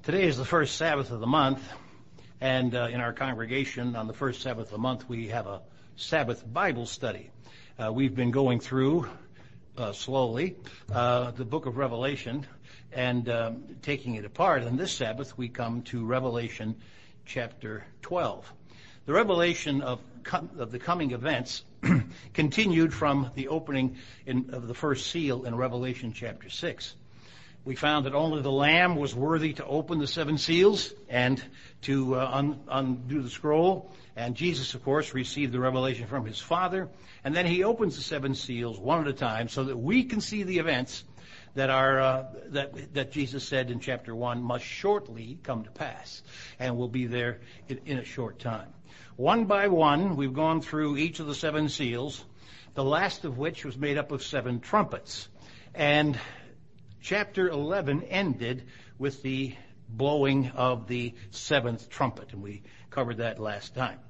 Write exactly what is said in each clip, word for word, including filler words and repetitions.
Today is the first Sabbath of the month, and uh, in our congregation on the first Sabbath of the month we have a Sabbath Bible study. Uh, we've been going through uh, slowly uh, the book of Revelation and um, taking it apart. And this Sabbath we come to Revelation chapter twelve. The revelation of, com- of the coming events continued from the opening in, of the first seal in Revelation chapter six. We found that only the Lamb was worthy to open the seven seals and to uh, un- undo the scroll. And Jesus, of course, received the revelation from his Father. And then he opens the seven seals one at a time so that we can see the events that are uh, that that Jesus said in chapter one must shortly come to pass, and will be there in, in a short time. One by one, we've gone through each of the seven seals, the last of which was made up of seven trumpets. And chapter eleven ended with the blowing of the seventh trumpet, and we covered that last time.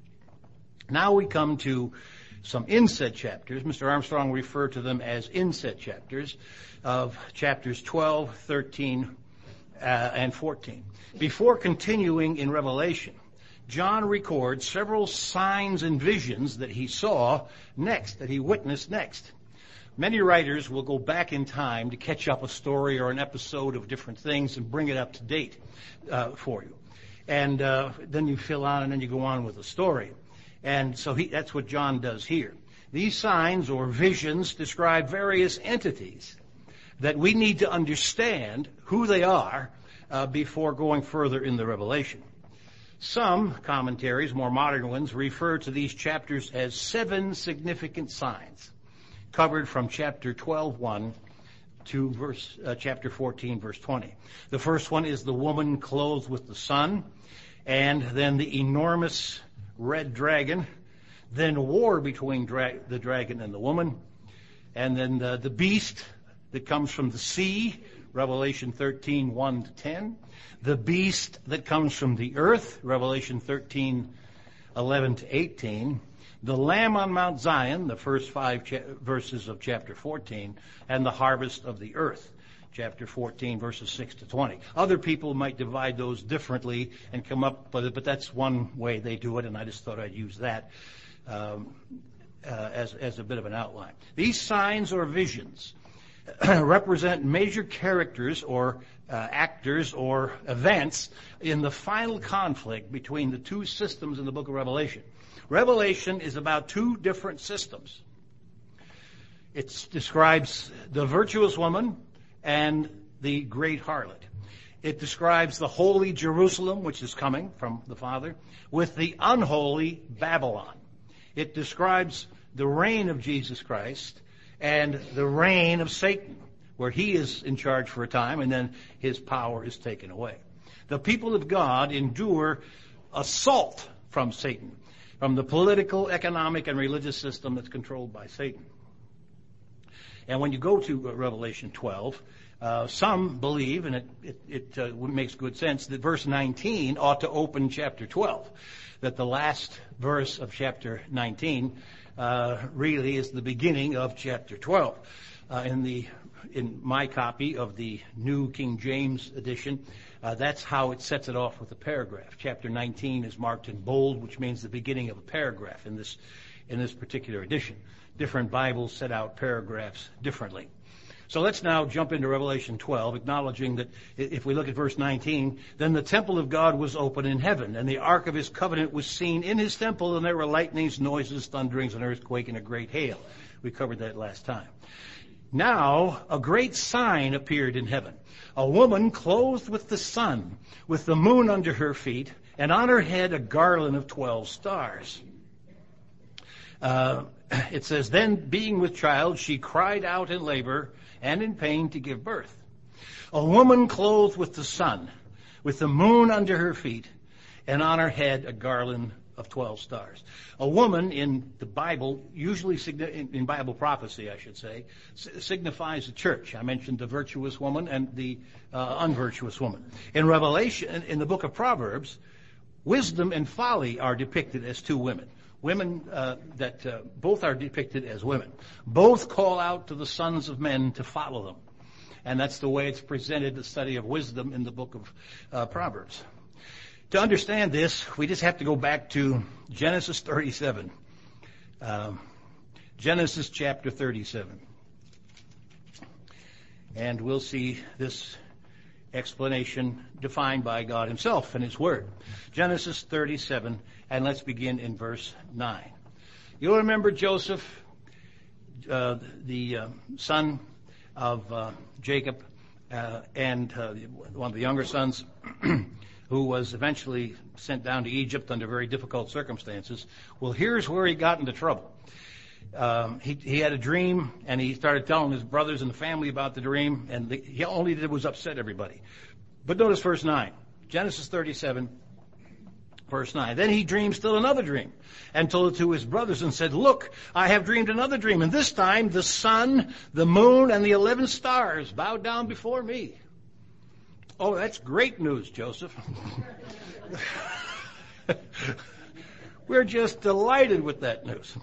Now we come to some inset chapters. Mister Armstrong referred to them as inset chapters of chapters twelve, thirteen, uh, and fourteen. Before continuing in Revelation, John records several signs and visions that he saw next, that he witnessed next. Many writers will go back in time to catch up a story or an episode of different things and bring it up to date uh, for you. And uh, then you fill out and then you go on with the story. And so he, that's what John does here. These signs or visions describe various entities that we need to understand who they are uh, before going further in the revelation. Some commentaries, more modern ones, refer to these chapters as seven significant signs, covered from chapter twelve, one to verse uh, chapter fourteen, verse twenty. The first one is the woman clothed with the sun, and then the enormous red dragon, then war between dra- the dragon and the woman, and then the, the beast that comes from the sea, Revelation thirteen, one to ten, the beast that comes from the earth, Revelation thirteen, eleven to eighteen, the Lamb on Mount Zion, the first five cha- verses of chapter fourteen, and the harvest of the earth, chapter fourteen, verses six to twenty. Other people might divide those differently and come up with it, but that's one way they do it, and I just thought I'd use that um, uh, as, as a bit of an outline. These signs or visions represent major characters or uh, actors or events in the final conflict between the two systems in the book of Revelation. Revelation is about two different systems. It describes the virtuous woman and the great harlot. It describes the holy Jerusalem, which is coming from the Father, with the unholy Babylon. It describes the reign of Jesus Christ and the reign of Satan, where he is in charge for a time and then his power is taken away. The people of God endure assault from Satan, from the political, economic, and religious system that's controlled by Satan. And when you go to Revelation twelve, uh, some believe, and it, it, it uh, makes good sense, that verse nineteen ought to open chapter twelve, that the last verse of chapter nineteen uh, really is the beginning of chapter twelve. Uh, in the in my copy of the New King James edition, Uh, that's how it sets it off with a paragraph. Chapter nineteen is marked in bold, which means the beginning of a paragraph in this in this particular edition. Different Bibles set out paragraphs differently. So let's now jump into Revelation twelve, acknowledging that if we look at verse nineteen, then the temple of God was open in heaven, and the ark of his covenant was seen in his temple, and there were lightnings, noises, thunderings, an earthquake, and a great hail. We covered that last time. Now a great sign appeared in heaven. A woman clothed with the sun, with the moon under her feet, and on her head a garland of twelve stars. Uh, it says, then being with child, she cried out in labor and in pain to give birth. A woman clothed with the sun, with the moon under her feet, and on her head a garland of twelve stars. A woman in the Bible, usually in Bible prophecy, I should say, signifies the church. I mentioned the virtuous woman and the uh, unvirtuous woman. In Revelation, in the book of Proverbs, wisdom and folly are depicted as two women. Women uh, that uh, both are depicted as women. Both call out to the sons of men to follow them. And that's the way it's presented, the study of wisdom in the book of uh, Proverbs. To understand this, we just have to go back to Genesis thirty-seven. Um, Genesis chapter thirty-seven. And we'll see this explanation defined by God himself in his word. Genesis thirty-seven, and let's begin in verse nine. You'll remember Joseph, uh, the uh, son of uh, Jacob, uh, and uh, one of the younger sons, who was eventually sent down to Egypt under very difficult circumstances. Well, here's where he got into trouble. Um, he, he had a dream, and he started telling his brothers and the family about the dream, and the, he all he did was upset everybody. But notice verse nine, Genesis thirty-seven, verse nine. Then he dreamed still another dream, and told it to his brothers, and said, "Look, I have dreamed another dream, and this time the sun, the moon, and the eleven stars bow down before me." Oh, that's great news, Joseph. We're just delighted with that news.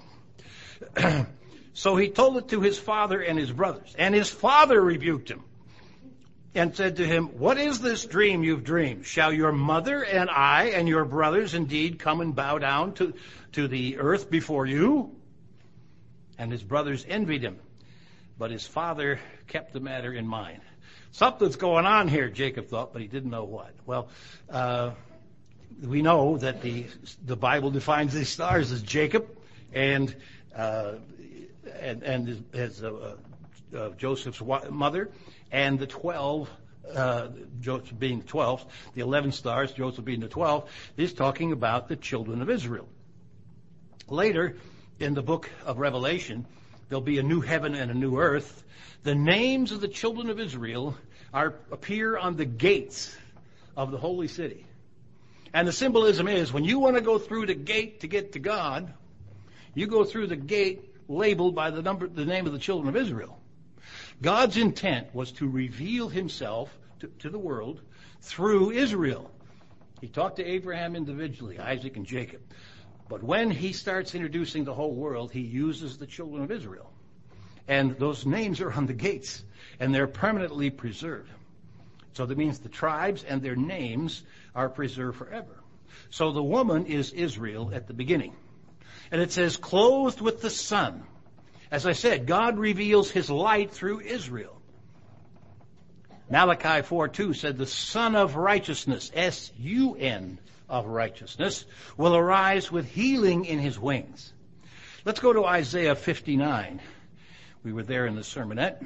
So he told it to his father and his brothers, and his father rebuked him and said to him, "What is this dream you've dreamed? Shall your mother and I and your brothers indeed come and bow down to, to the earth before you?" And his brothers envied him, but his father kept the matter in mind. Something's going on here, Jacob thought, but he didn't know what. Well, uh, we know that the the Bible defines these stars as Jacob and uh, and, and as uh, uh, Joseph's mother, and the twelve, uh, Joseph being the twelve, the eleven stars, Joseph being the twelve, is talking about the children of Israel. Later in the book of Revelation, there'll be a new heaven and a new earth. The names of the children of Israel are appear on the gates of the holy city. And the symbolism is, when you want to go through the gate to get to God, you go through the gate labeled by the number, the name of the children of Israel. God's intent was to reveal himself to, to the world through Israel. He talked to Abraham individually, Isaac and Jacob. But when he starts introducing the whole world, he uses the children of Israel. And those names are on the gates, and they're permanently preserved. So that means the tribes and their names are preserved forever. So the woman is Israel at the beginning. And it says, clothed with the sun. As I said, God reveals his light through Israel. Malachi four two said, the Son of Righteousness, S U N of righteousness, will arise with healing in his wings. Let's go to Isaiah fifty-nine. We were there in the sermonette.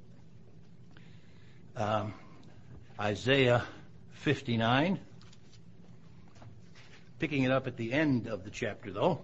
Um, Isaiah fifty-nine. Picking it up at the end of the chapter, though.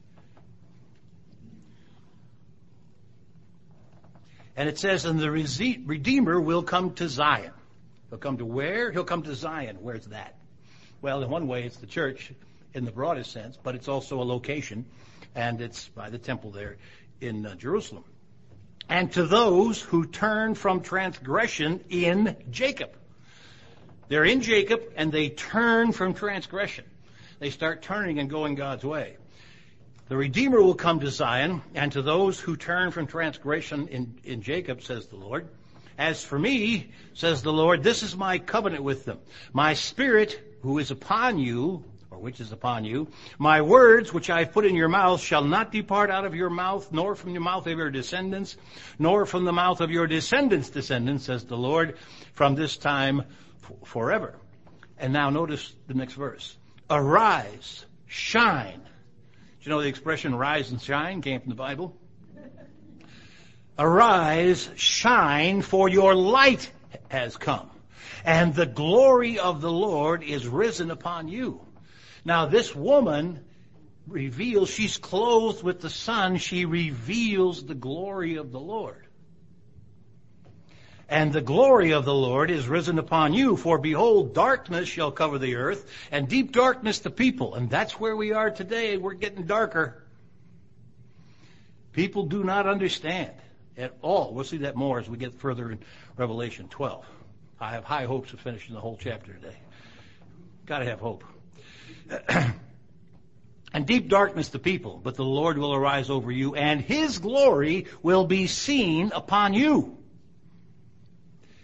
And it says, and the Redeemer will come to Zion. He'll come to where? He'll come to Zion. Where's that? Well, in one way, it's the church in the broadest sense, but it's also a location, and it's by the temple there in uh, Jerusalem. And to those who turn from transgression in Jacob. They're in Jacob, and they turn from transgression. They start turning and going God's way. The Redeemer will come to Zion, and to those who turn from transgression in, in Jacob, says the Lord. As for me, says the Lord, this is my covenant with them. My spirit, who is upon you, or which is upon you, my words, which I have put in your mouth, shall not depart out of your mouth, nor from the mouth of your descendants, nor from the mouth of your descendants' descendants, says the Lord, from this time f- forever. And now notice the next verse. Arise, shine. Do you know the expression rise and shine came from the Bible? Arise, shine, for your light has come, and the glory of the Lord is risen upon you. Now this woman reveals, she's clothed with the sun, she reveals the glory of the Lord. And the glory of the Lord is risen upon you, for behold, darkness shall cover the earth, and deep darkness the people. And that's where we are today. We're getting darker. People do not understand at all. We'll see that more as we get further in Revelation twelve. I have high hopes of finishing the whole chapter today. Got to have hope. And deep darkness the people, but the Lord will arise over you, and his glory will be seen upon you.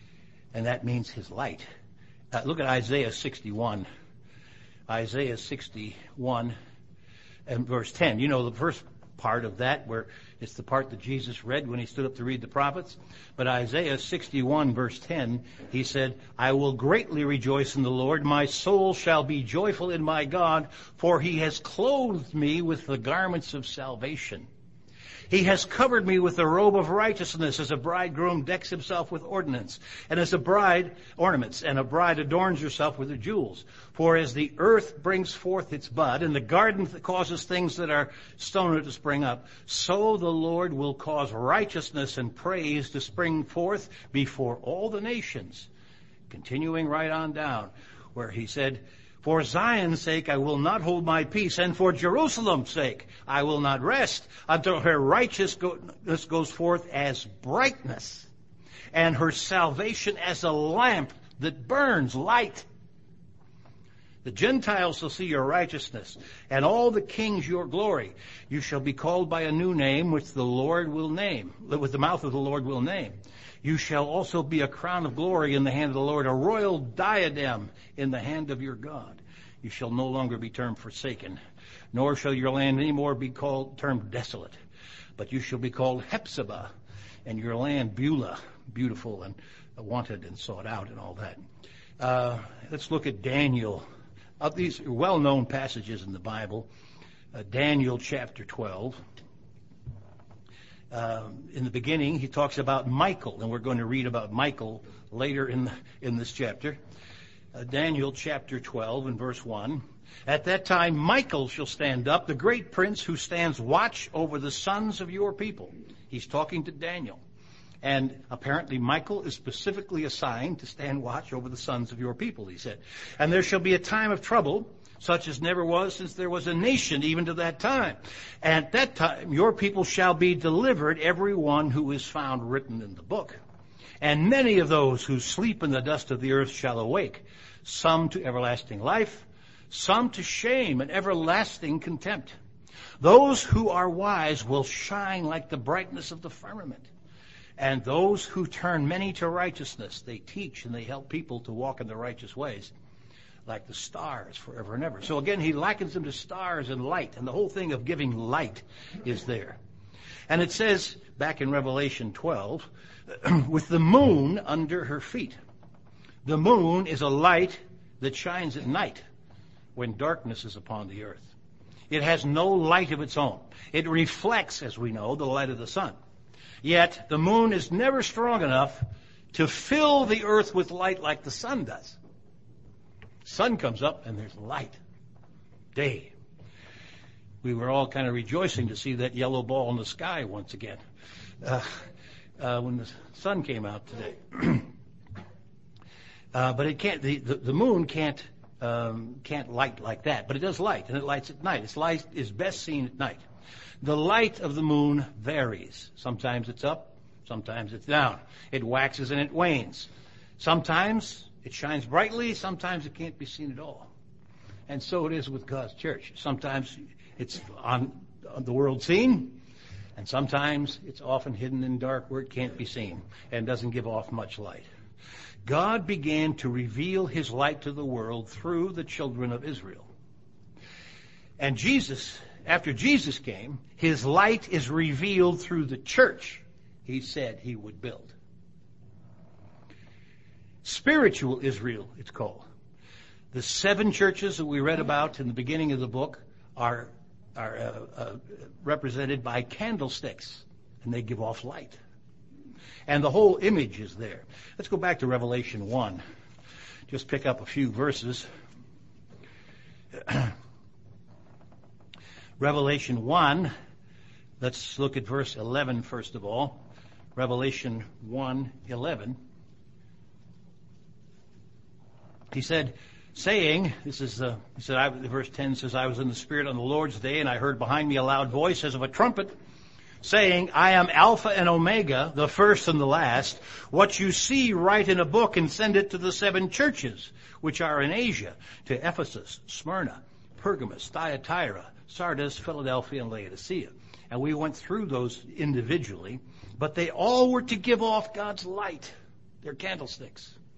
and that means his light. Uh, look at Isaiah sixty-one. Isaiah sixty-one and verse ten. You know the first part of that, where it's the part that Jesus read when he stood up to read the prophets. But Isaiah sixty-one verse ten, he said, I will greatly rejoice in the Lord. My soul shall be joyful in my God, for he has clothed me with the garments of salvation. He has covered me with the robe of righteousness, as a bridegroom decks himself with ornaments, and as a bride ornaments, and a bride adorns herself with her jewels. For as the earth brings forth its bud, and the garden that causes things that are stoned to spring up, so the Lord will cause righteousness and praise to spring forth before all the nations. Continuing right on down, where he said, for Zion's sake I will not hold my peace, and for Jerusalem's sake I will not rest, until her righteousness goes forth as brightness, and her salvation as a lamp that burns light. The Gentiles shall see your righteousness, and all the kings your glory. You shall be called by a new name, which the Lord will name, with the mouth of the Lord will name. You shall also be a crown of glory in the hand of the Lord, a royal diadem in the hand of your God. You shall no longer be termed forsaken, nor shall your land any more be called termed desolate, but you shall be called Hephzibah, and your land Beulah, beautiful and wanted and sought out and all that. Uh, let's look at Daniel. Of these well-known passages in the Bible, uh, Daniel chapter twelve. Uh, in the beginning, he talks about Michael, and we're going to read about Michael later in the, in this chapter. Uh, Daniel chapter twelve and verse one. At that time, Michael shall stand up, the great prince who stands watch over the sons of your people. He's talking to Daniel. And apparently Michael is specifically assigned to stand watch over the sons of your people, he said. And there shall be a time of trouble, such as never was since there was a nation, even to that time. And at that time your people shall be delivered, every one who is found written in the book. And many of those who sleep in the dust of the earth shall awake, some to everlasting life, some to shame and everlasting contempt. Those who are wise will shine like the brightness of the firmament. And those who turn many to righteousness, they teach and they help people to walk in the righteous ways, like the stars forever and ever. So again, he likens them to stars and light, and the whole thing of giving light is there. And it says, back in Revelation twelve, with the moon under her feet. The moon is a light that shines at night when darkness is upon the earth. It has no light of its own. It reflects, as we know, the light of the sun. Yet the moon is never strong enough to fill the earth with light like the sun does. Sun comes up and there's light. Day. We were all kind of rejoicing to see that yellow ball in the sky once again uh, uh, when the sun came out today. uh, but it can't. The, the, the moon can't um, can't light like that. But it does light, and it lights at night. Its light is best seen at night. The light of the moon varies. Sometimes it's up, sometimes it's down. It waxes and it wanes. Sometimes it shines brightly, sometimes it can't be seen at all. And so it is with God's church. Sometimes it's on, on the world scene, and sometimes it's often hidden in dark where it can't be seen and doesn't give off much light. God began to reveal his light to the world through the children of Israel. And Jesus, after Jesus came, his light is revealed through the church he said he would build. Spiritual Israel, it's called. The seven churches that we read about in the beginning of the book are, are uh, uh, represented by candlesticks, and they give off light. And the whole image is there. Let's go back to Revelation one. Just pick up a few verses. Revelation one, let's look at verse eleven first of all. Revelation one eleven. He said, saying, this is, uh, he said, I, verse ten says, I was in the Spirit on the Lord's day, and I heard behind me a loud voice as of a trumpet, saying, I am Alpha and Omega, the first and the last. What you see, write in a book and send it to the seven churches, which are in Asia, to Ephesus, Smyrna, Pergamos, Thyatira, Sardis, Philadelphia, and Laodicea. And we went through those individually, but they all were to give off God's light, their candlesticks.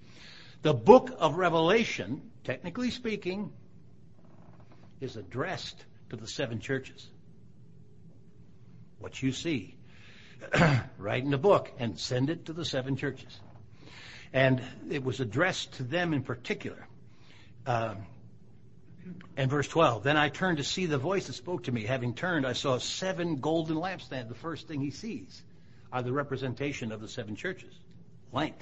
The book of Revelation, technically speaking, is addressed to the seven churches. What you see, write in the book and send it to the seven churches. And it was addressed to them in particular. Uh, and verse twelve, then I turned to see the voice that spoke to me. Having turned, I saw seven golden lampstands. The first thing he sees are the representation of the seven churches, light.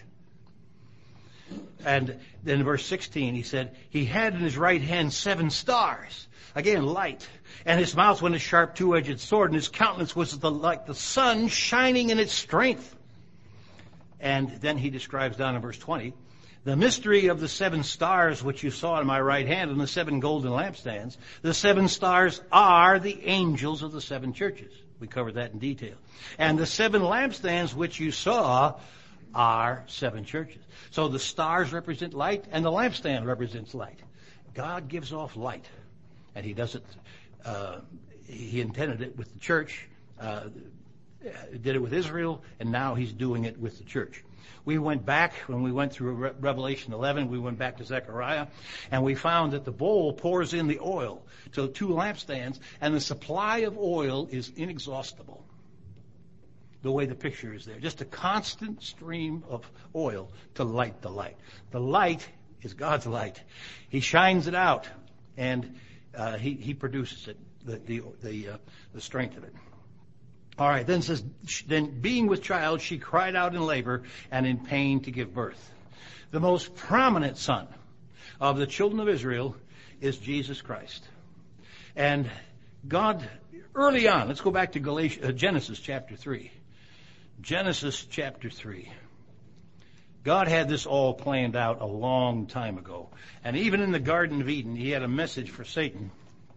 And then in verse sixteen, he said, he had in his right hand seven stars. Again, light. And his mouth went a sharp two-edged sword, and his countenance was the, like the sun shining in its strength. And then he describes down in verse twenty, the mystery of the seven stars which you saw in my right hand and the seven golden lampstands. The seven stars are the angels of the seven churches. We covered that in detail. And the seven lampstands which you saw are seven churches. So the stars represent light and the lampstand represents light. God gives off light. And he does it, uh, he intended it with the church, uh, did it with Israel, and now he's doing it with the church. We went back, when we went through Re- Revelation eleven, we went back to Zechariah, and we found that the bowl pours in the oil to two lampstands, and the supply of oil is inexhaustible. The way the picture is there. Just a constant stream of oil to light the light. The light is God's light. He shines it out, and uh, he, he produces it, the, the, the, uh, the strength of it. All right, then it says, then being with child, she cried out in labor and in pain to give birth. The most prominent son of the children of Israel is Jesus Christ. And God, early on, let's go back to Galatians, uh, Genesis chapter three. Genesis chapter three. God had this all planned out a long time ago. And even in the Garden of Eden, he had a message for Satan.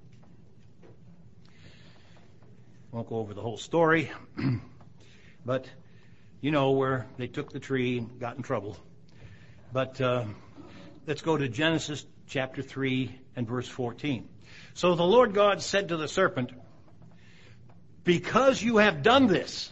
Won't go over the whole story. But you know where they took the tree and got in trouble. But uh, let's go to Genesis chapter three and verse fourteen. So the Lord God said to the serpent, because you have done this,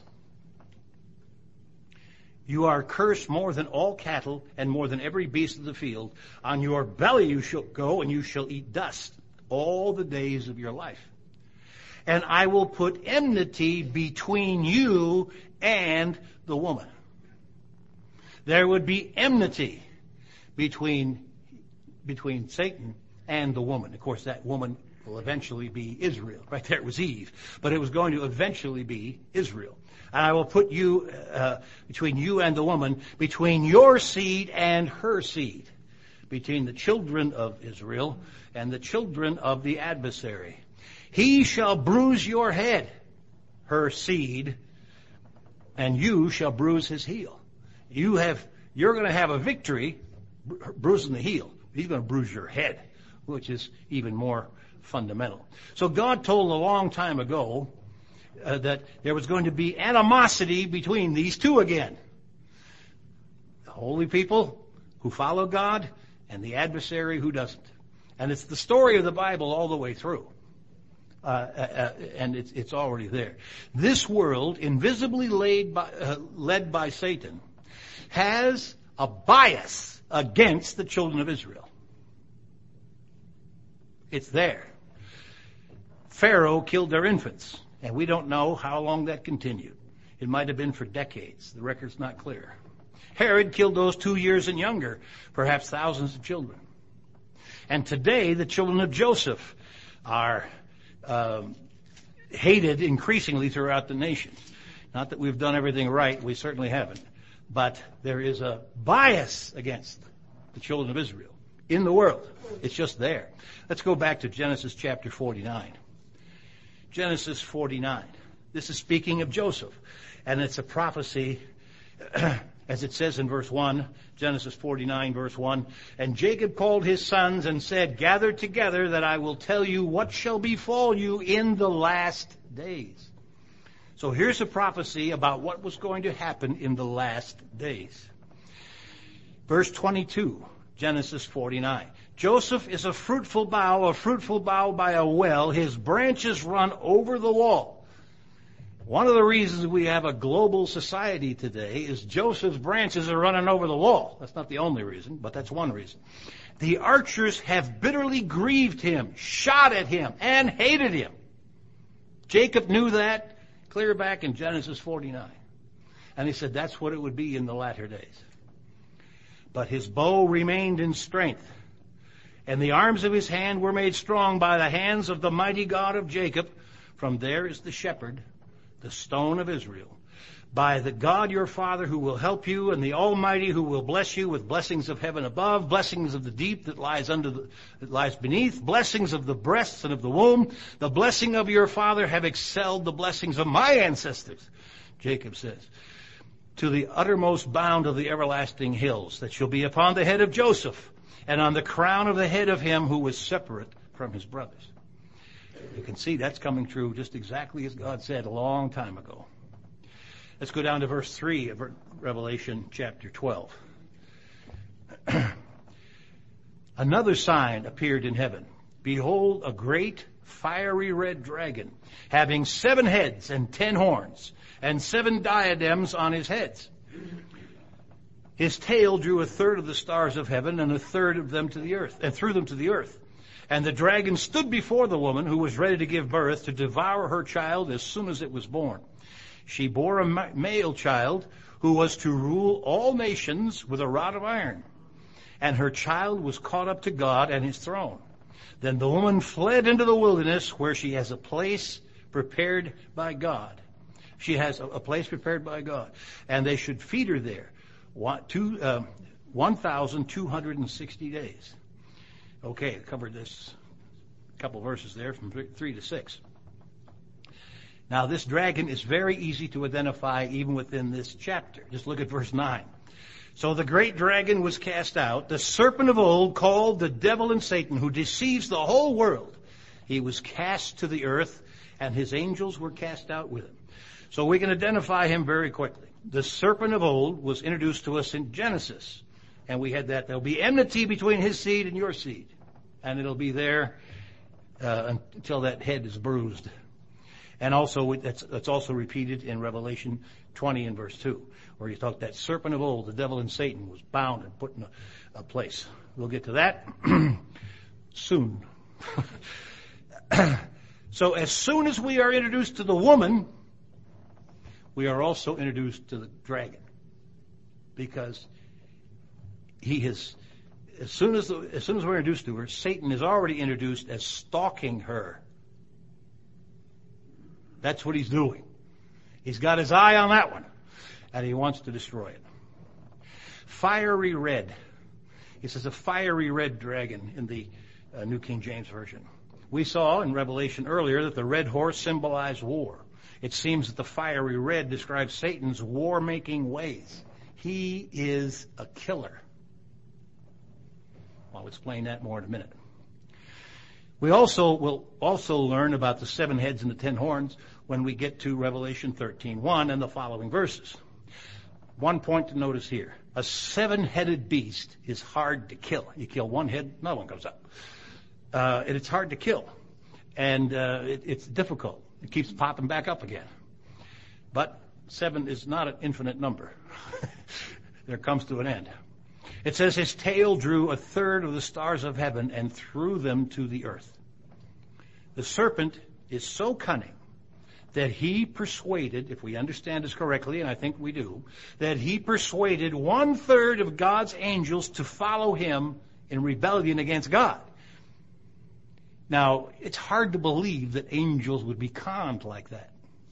you are cursed more than all cattle and more than every beast of the field. On your belly you shall go, and you shall eat dust all the days of your life. And I will put enmity between you and the woman. There would be enmity between, between Satan and the woman. Of course, that woman will eventually be Israel. Right there it was Eve. But it was going to eventually be Israel. And I will put you, uh, between you and the woman, between your seed and her seed, between the children of Israel and the children of the adversary. He shall bruise your head, her seed, and you shall bruise his heel. You have, you're going to have a victory bruising the heel. He's going to bruise your head, which is even more fundamental. So God told a long time ago Uh, that there was going to be animosity between these two again. The holy people who follow God and the adversary who doesn't. And it's the story of the Bible all the way through. Uh, uh, and it's, it's already there. This world, invisibly laid by, uh, led by Satan, has a bias against the children of Israel. It's there. Pharaoh killed their infants. And we don't know how long that continued. It might have been for decades. The record's not clear. Herod killed those two years and younger, perhaps thousands of children. And today, the children of Joseph are um, hated increasingly throughout the nation. Not that we've done everything right. We certainly haven't. But there is a bias against the children of Israel in the world. It's just there. Let's go back to Genesis chapter forty-nine. Genesis forty-nine. This is speaking of Joseph. And it's a prophecy, as it says in verse one, Genesis forty-nine, verse one. And Jacob called his sons and said, gather together that I will tell you what shall befall you in the last days. So here's a prophecy about what was going to happen in the last days. Verse twenty-two, Genesis forty-nine. Joseph is a fruitful bough, a fruitful bough by a well. His branches run over the wall. One of the reasons we have a global society today is Joseph's branches are running over the wall. That's not the only reason, but that's one reason. The archers have bitterly grieved him, shot at him, and hated him. Jacob knew that clear back in Genesis forty-nine. And he said that's what it would be in the latter days. But his bow remained in strength, and the arms of his hand were made strong by the hands of the mighty God of Jacob. From there is the shepherd, the stone of Israel. By the God your Father who will help you, and the Almighty who will bless you with blessings of heaven above, blessings of the deep that lies under the, that lies beneath, blessings of the breasts and of the womb. The blessing of your father have excelled the blessings of my ancestors, Jacob says, to the uttermost bound of the everlasting hills that shall be upon the head of Joseph, and on the crown of the head of him who was separate from his brothers. You can see that's coming true just exactly as God said a long time ago. Let's go down to verse three of Revelation chapter twelve. Another sign appeared in heaven. Behold, a great fiery red dragon, having seven heads and ten horns, and seven diadems on his heads. His tail drew a third of the stars of heaven, and a third of them to the earth, and threw them to the earth. And the dragon stood before the woman who was ready to give birth, to devour her child as soon as it was born. She bore a male child who was to rule all nations with a rod of iron. And her child was caught up to God and his throne. Then the woman fled into the wilderness, where she has a place prepared by God. She has a place prepared by God. And they should feed her there one, two, uh, one thousand two hundred sixty days. Okay, I covered this couple verses there from three to six. Now, this dragon is very easy to identify even within this chapter. Just look at verse nine. So the great dragon was cast out, the serpent of old, called the devil and Satan, who deceives the whole world. He was cast to the earth, and his angels were cast out with him. So we can identify him very quickly. The serpent of old was introduced to us in Genesis, and we had that. There'll be enmity between his seed and your seed, and it'll be there uh, until that head is bruised. And also, that's, that's also repeated in Revelation twenty and verse two, where you talk that serpent of old, the devil and Satan, was bound and put in a, a place. We'll get to that soon. So as soon as we are introduced to the woman, we are also introduced to the dragon, because he has, as soon as the, as soon as we're introduced to her, Satan is already introduced as stalking her. That's what he's doing. He's got his eye on that one, and he wants to destroy it. Fiery red. He says a fiery red dragon in the uh, New King James Version. We saw in Revelation earlier that the red horse symbolized war. It seems that the fiery red describes Satan's war-making ways. He is a killer. I'll explain that more in a minute. We also will also learn about the seven heads and the ten horns when we get to Revelation thirteen one and the following verses. One point to notice here. A seven-headed beast is hard to kill. You kill one head, another one comes up. Uh, and it's hard to kill. And uh, it, it's difficult. It keeps popping back up again. But seven is not an infinite number. There comes to an end. It says his tail drew a third of the stars of heaven and threw them to the earth. The serpent is so cunning that he persuaded, if we understand this correctly, and I think we do, that he persuaded one third of God's angels to follow him in rebellion against God. Now, it's hard to believe that angels would be conned like that.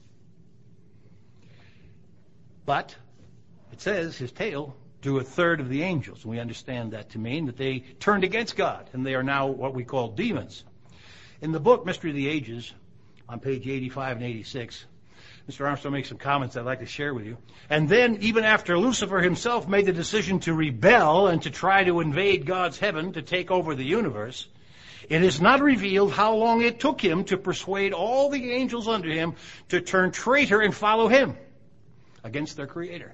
But it says his tail drew a third of the angels. And we understand that to mean that they turned against God, and they are now what we call demons. In the book, Mystery of the Ages, on page eighty-five and eighty-six, Mister Armstrong makes some comments I'd like to share with you. And then, even after Lucifer himself made the decision to rebel and to try to invade God's heaven to take over the universe, it is not revealed how long it took him to persuade all the angels under him to turn traitor and follow him against their Creator.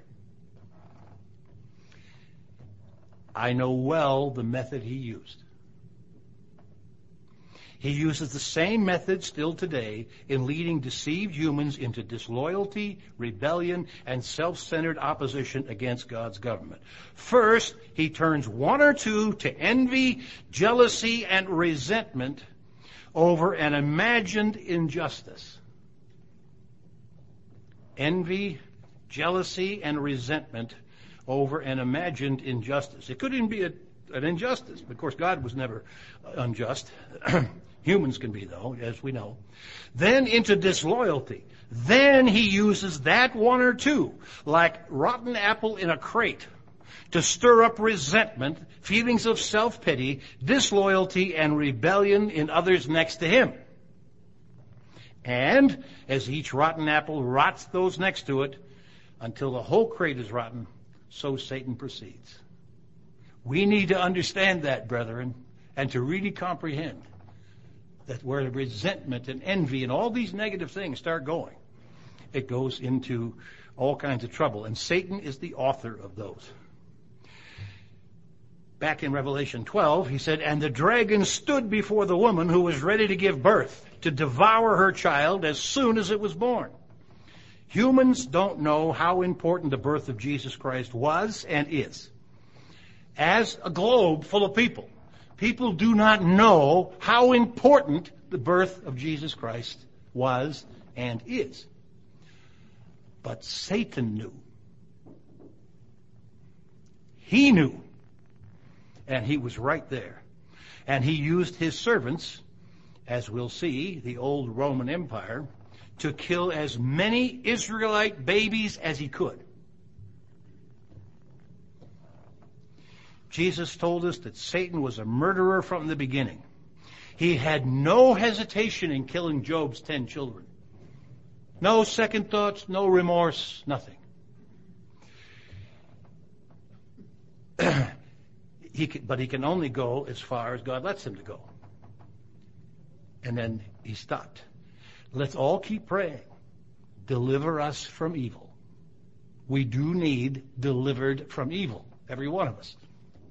I know well the method he used. He uses the same method still today in leading deceived humans into disloyalty, rebellion, and self-centered opposition against God's government. First, he turns one or two to envy, jealousy, and resentment over an imagined injustice. Envy, jealousy, and resentment over an imagined injustice. It could even be a, an injustice. Of course, God was never unjust. Humans can be, though, as we know. Then into disloyalty. Then he uses that one or two, like rotten apple in a crate, to stir up resentment, feelings of self-pity, disloyalty, and rebellion in others next to him. And as each rotten apple rots those next to it, until the whole crate is rotten, so Satan proceeds. We need to understand that, brethren, and to really comprehend that where the resentment and envy and all these negative things start going, it goes into all kinds of trouble. And Satan is the author of those. Back in Revelation twelve, he said, "And the dragon stood before the woman who was ready to give birth, to devour her child as soon as it was born." Humans don't know how important the birth of Jesus Christ was and is. As a globe full of people, people do not know how important the birth of Jesus Christ was and is. But Satan knew. He knew. And he was right there. And he used his servants, as we'll see, the old Roman Empire, to kill as many Israelite babies as he could. Jesus told us that Satan was a murderer from the beginning. He had no hesitation in killing Job's ten children. No second thoughts, no remorse, nothing. He can, but he can only go as far as God lets him to go. And then he stopped. Let's all keep praying. Deliver us from evil. We do need delivered from evil, every one of us.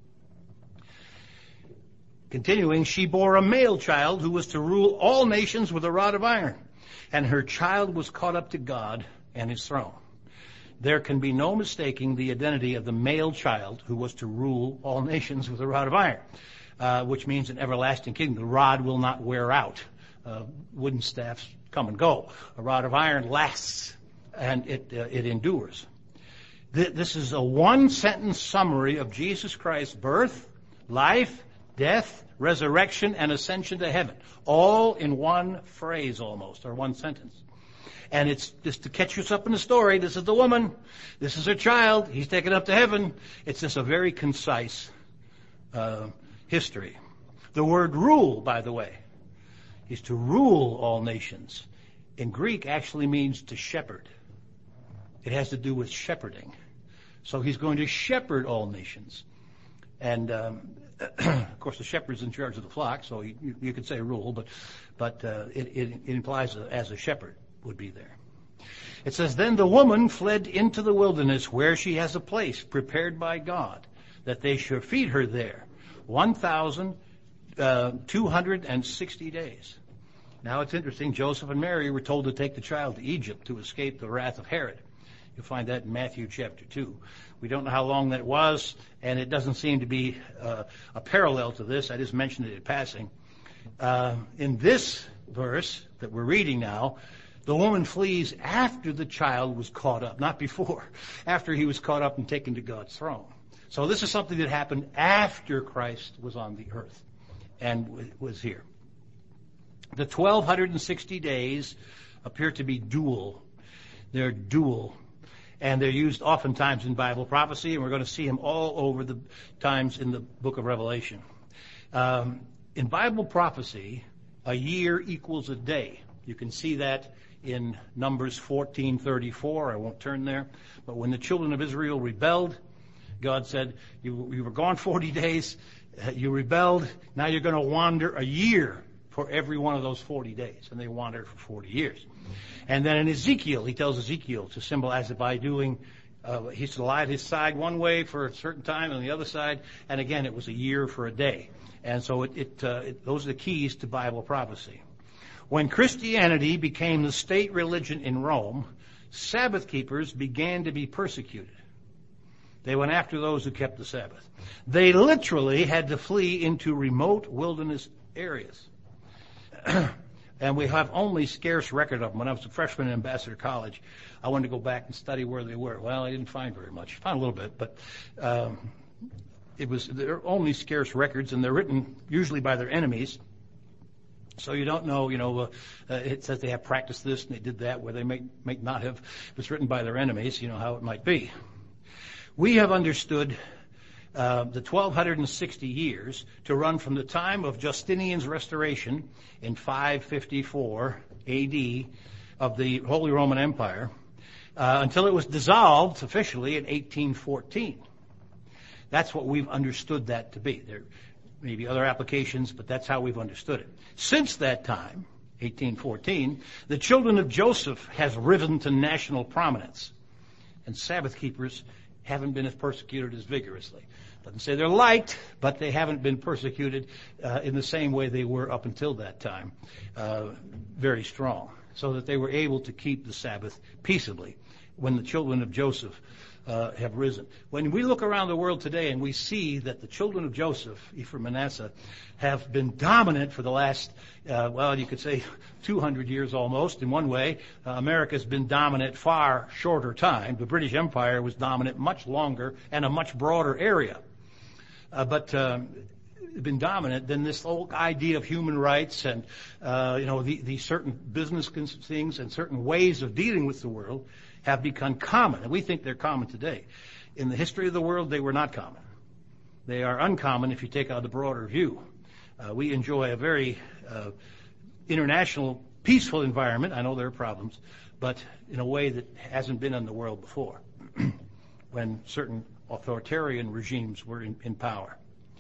Continuing, she bore a male child who was to rule all nations with a rod of iron, and her child was caught up to God and his throne. There can be no mistaking the identity of the male child who was to rule all nations with a rod of iron, uh, which means an everlasting kingdom. The rod will not wear out. Uh, wooden staffs come and go. A rod of iron lasts, and it uh, it endures. Th- this is a one-sentence summary of Jesus Christ's birth, life, death, resurrection, and ascension to heaven, all in one phrase almost, or one sentence. And it's just to catch us up in the story. This is the woman. This is her child. He's taken up to heaven. It's just a very concise uh, history. The word rule, by the way, is to rule all nations. In Greek, actually means to shepherd. It has to do with shepherding. So he's going to shepherd all nations. And, um, of course, the shepherd's in charge of the flock, so you, you could say rule, but but uh, it, it, it implies a, as a shepherd would be there. It says, "Then the woman fled into the wilderness where she has a place prepared by God, that they should feed her there one thousand two hundred sixty days." Now it's interesting, Joseph and Mary were told to take the child to Egypt to escape the wrath of Herod. You'll find that in Matthew chapter two. We don't know how long that was, and it doesn't seem to be uh, a parallel to this. I just mentioned it in passing. Uh, in this verse that we're reading now, the woman flees after the child was caught up, not before, after he was caught up and taken to God's throne. So this is something that happened after Christ was on the earth and was here. The twelve sixty days appear to be dual. They're dual. And they're used oftentimes in Bible prophecy, and we're going to see them all over the times in the book of Revelation. Um, in Bible prophecy, a year equals a day. You can see that in Numbers fourteen thirty-four. I won't turn there. But when the children of Israel rebelled, God said, you, you were gone forty days, you rebelled, now you're going to wander a year for every one of those forty days. And they wandered for forty years. And then in Ezekiel, he tells Ezekiel to symbolize it by doing, uh, he's to lie at his side one way for a certain time and the other side. And again, it was a year for a day. And so it, it, uh, it, those are the keys to Bible prophecy. When Christianity became the state religion in Rome, Sabbath keepers began to be persecuted. They went after those who kept the Sabbath. They literally had to flee into remote wilderness areas. And we have only scarce record of them. When I was a freshman in Ambassador College, I wanted to go back and study where they were. Well, I didn't find very much. I found a little bit, but um, it was there are only scarce records, and they're written usually by their enemies. So you don't know, you know, uh, uh, it says they have practiced this and they did that, where they may, may not have. If it's written by their enemies, you know how it might be. We have understood uh, the twelve sixty years to run from the time of Justinian's restoration in five fifty-four A D of the Holy Roman Empire uh, until it was dissolved officially in eighteen fourteen. That's what we've understood that to be. There may be other applications, but that's how we've understood it. Since that time, eighteen fourteen, the children of Joseph has risen to national prominence, and Sabbath keepers haven't been as persecuted as vigorously. Doesn't say they're liked, but they haven't been persecuted uh, in the same way they were up until that time, uh, very strong, so that they were able to keep the Sabbath peaceably when the children of Joseph uh, have risen. When we look around the world today and we see that the children of Joseph, Ephraim and Manasseh, have been dominant for the last, uh, well, you could say two hundred years almost. In one way, uh, America's been dominant far shorter time. The British Empire was dominant much longer and a much broader area. Uh, but um, been dominant, then this whole idea of human rights and, uh, you know, the, the certain business things and certain ways of dealing with the world have become common. And we think they're common today. In the history of the world, they were not common. They are uncommon if you take out the broader view. Uh, we enjoy a very uh, international, peaceful environment. I know there are problems, but in a way that hasn't been in the world before, when certain authoritarian regimes were in, in power.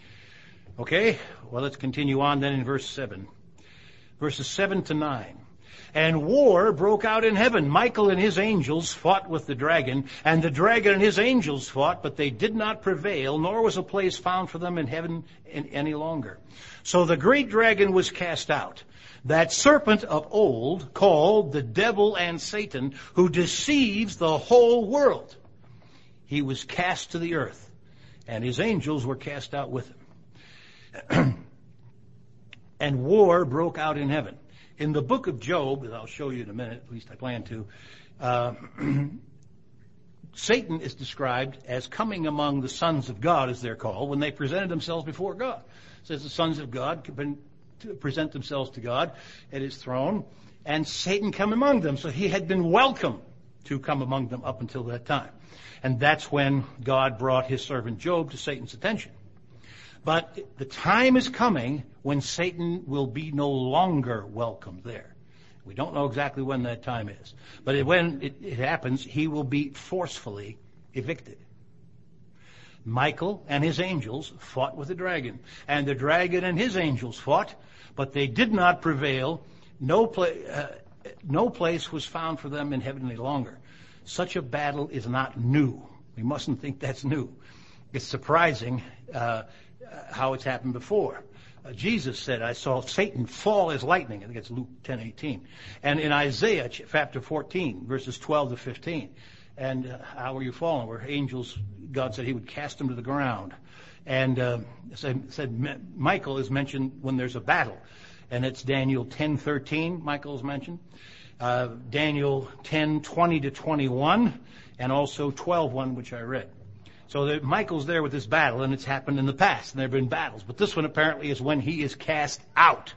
Okay, well, let's continue on then in verse seven. Verses seven to nine. And war broke out in heaven. Michael and his angels fought with the dragon, and the dragon and his angels fought, but they did not prevail, nor was a place found for them in heaven any longer. So the great dragon was cast out, that serpent of old, called the devil and Satan, who deceives the whole world. He was cast to the earth, and his angels were cast out with him. And war broke out in heaven. In the book of Job, that I'll show you in a minute, at least I plan to, uh, Satan is described as coming among the sons of God, as they're called, when they presented themselves before God. It says the sons of God present themselves to God at his throne, and Satan come among them. So he had been welcome to come among them up until that time. And that's when God brought his servant Job to Satan's attention. But the time is coming when Satan will be no longer welcome there. We don't know exactly when that time is. But when it, it happens, he will be forcefully evicted. Michael and his angels fought with the dragon. And the dragon and his angels fought, but they did not prevail. No, pla- uh, no place was found for them in heaven any longer. Such a battle is not new. We mustn't think that's new. It's surprising uh, how it's happened before. Uh, Jesus said, I saw Satan fall as lightning. I think it's Luke ten eighteen. And in Isaiah chapter fourteen, verses twelve to fifteen. And uh, how are you falling? Where angels, God said he would cast them to the ground. And uh, said, said Michael is mentioned when there's a battle. And it's Daniel ten thirteen, Michael is mentioned. Uh, Daniel ten twenty to twenty-one, and also twelve one, which I read. So that Michael's there with this battle, and it's happened in the past, and there have been battles. But this one apparently is when he is cast out.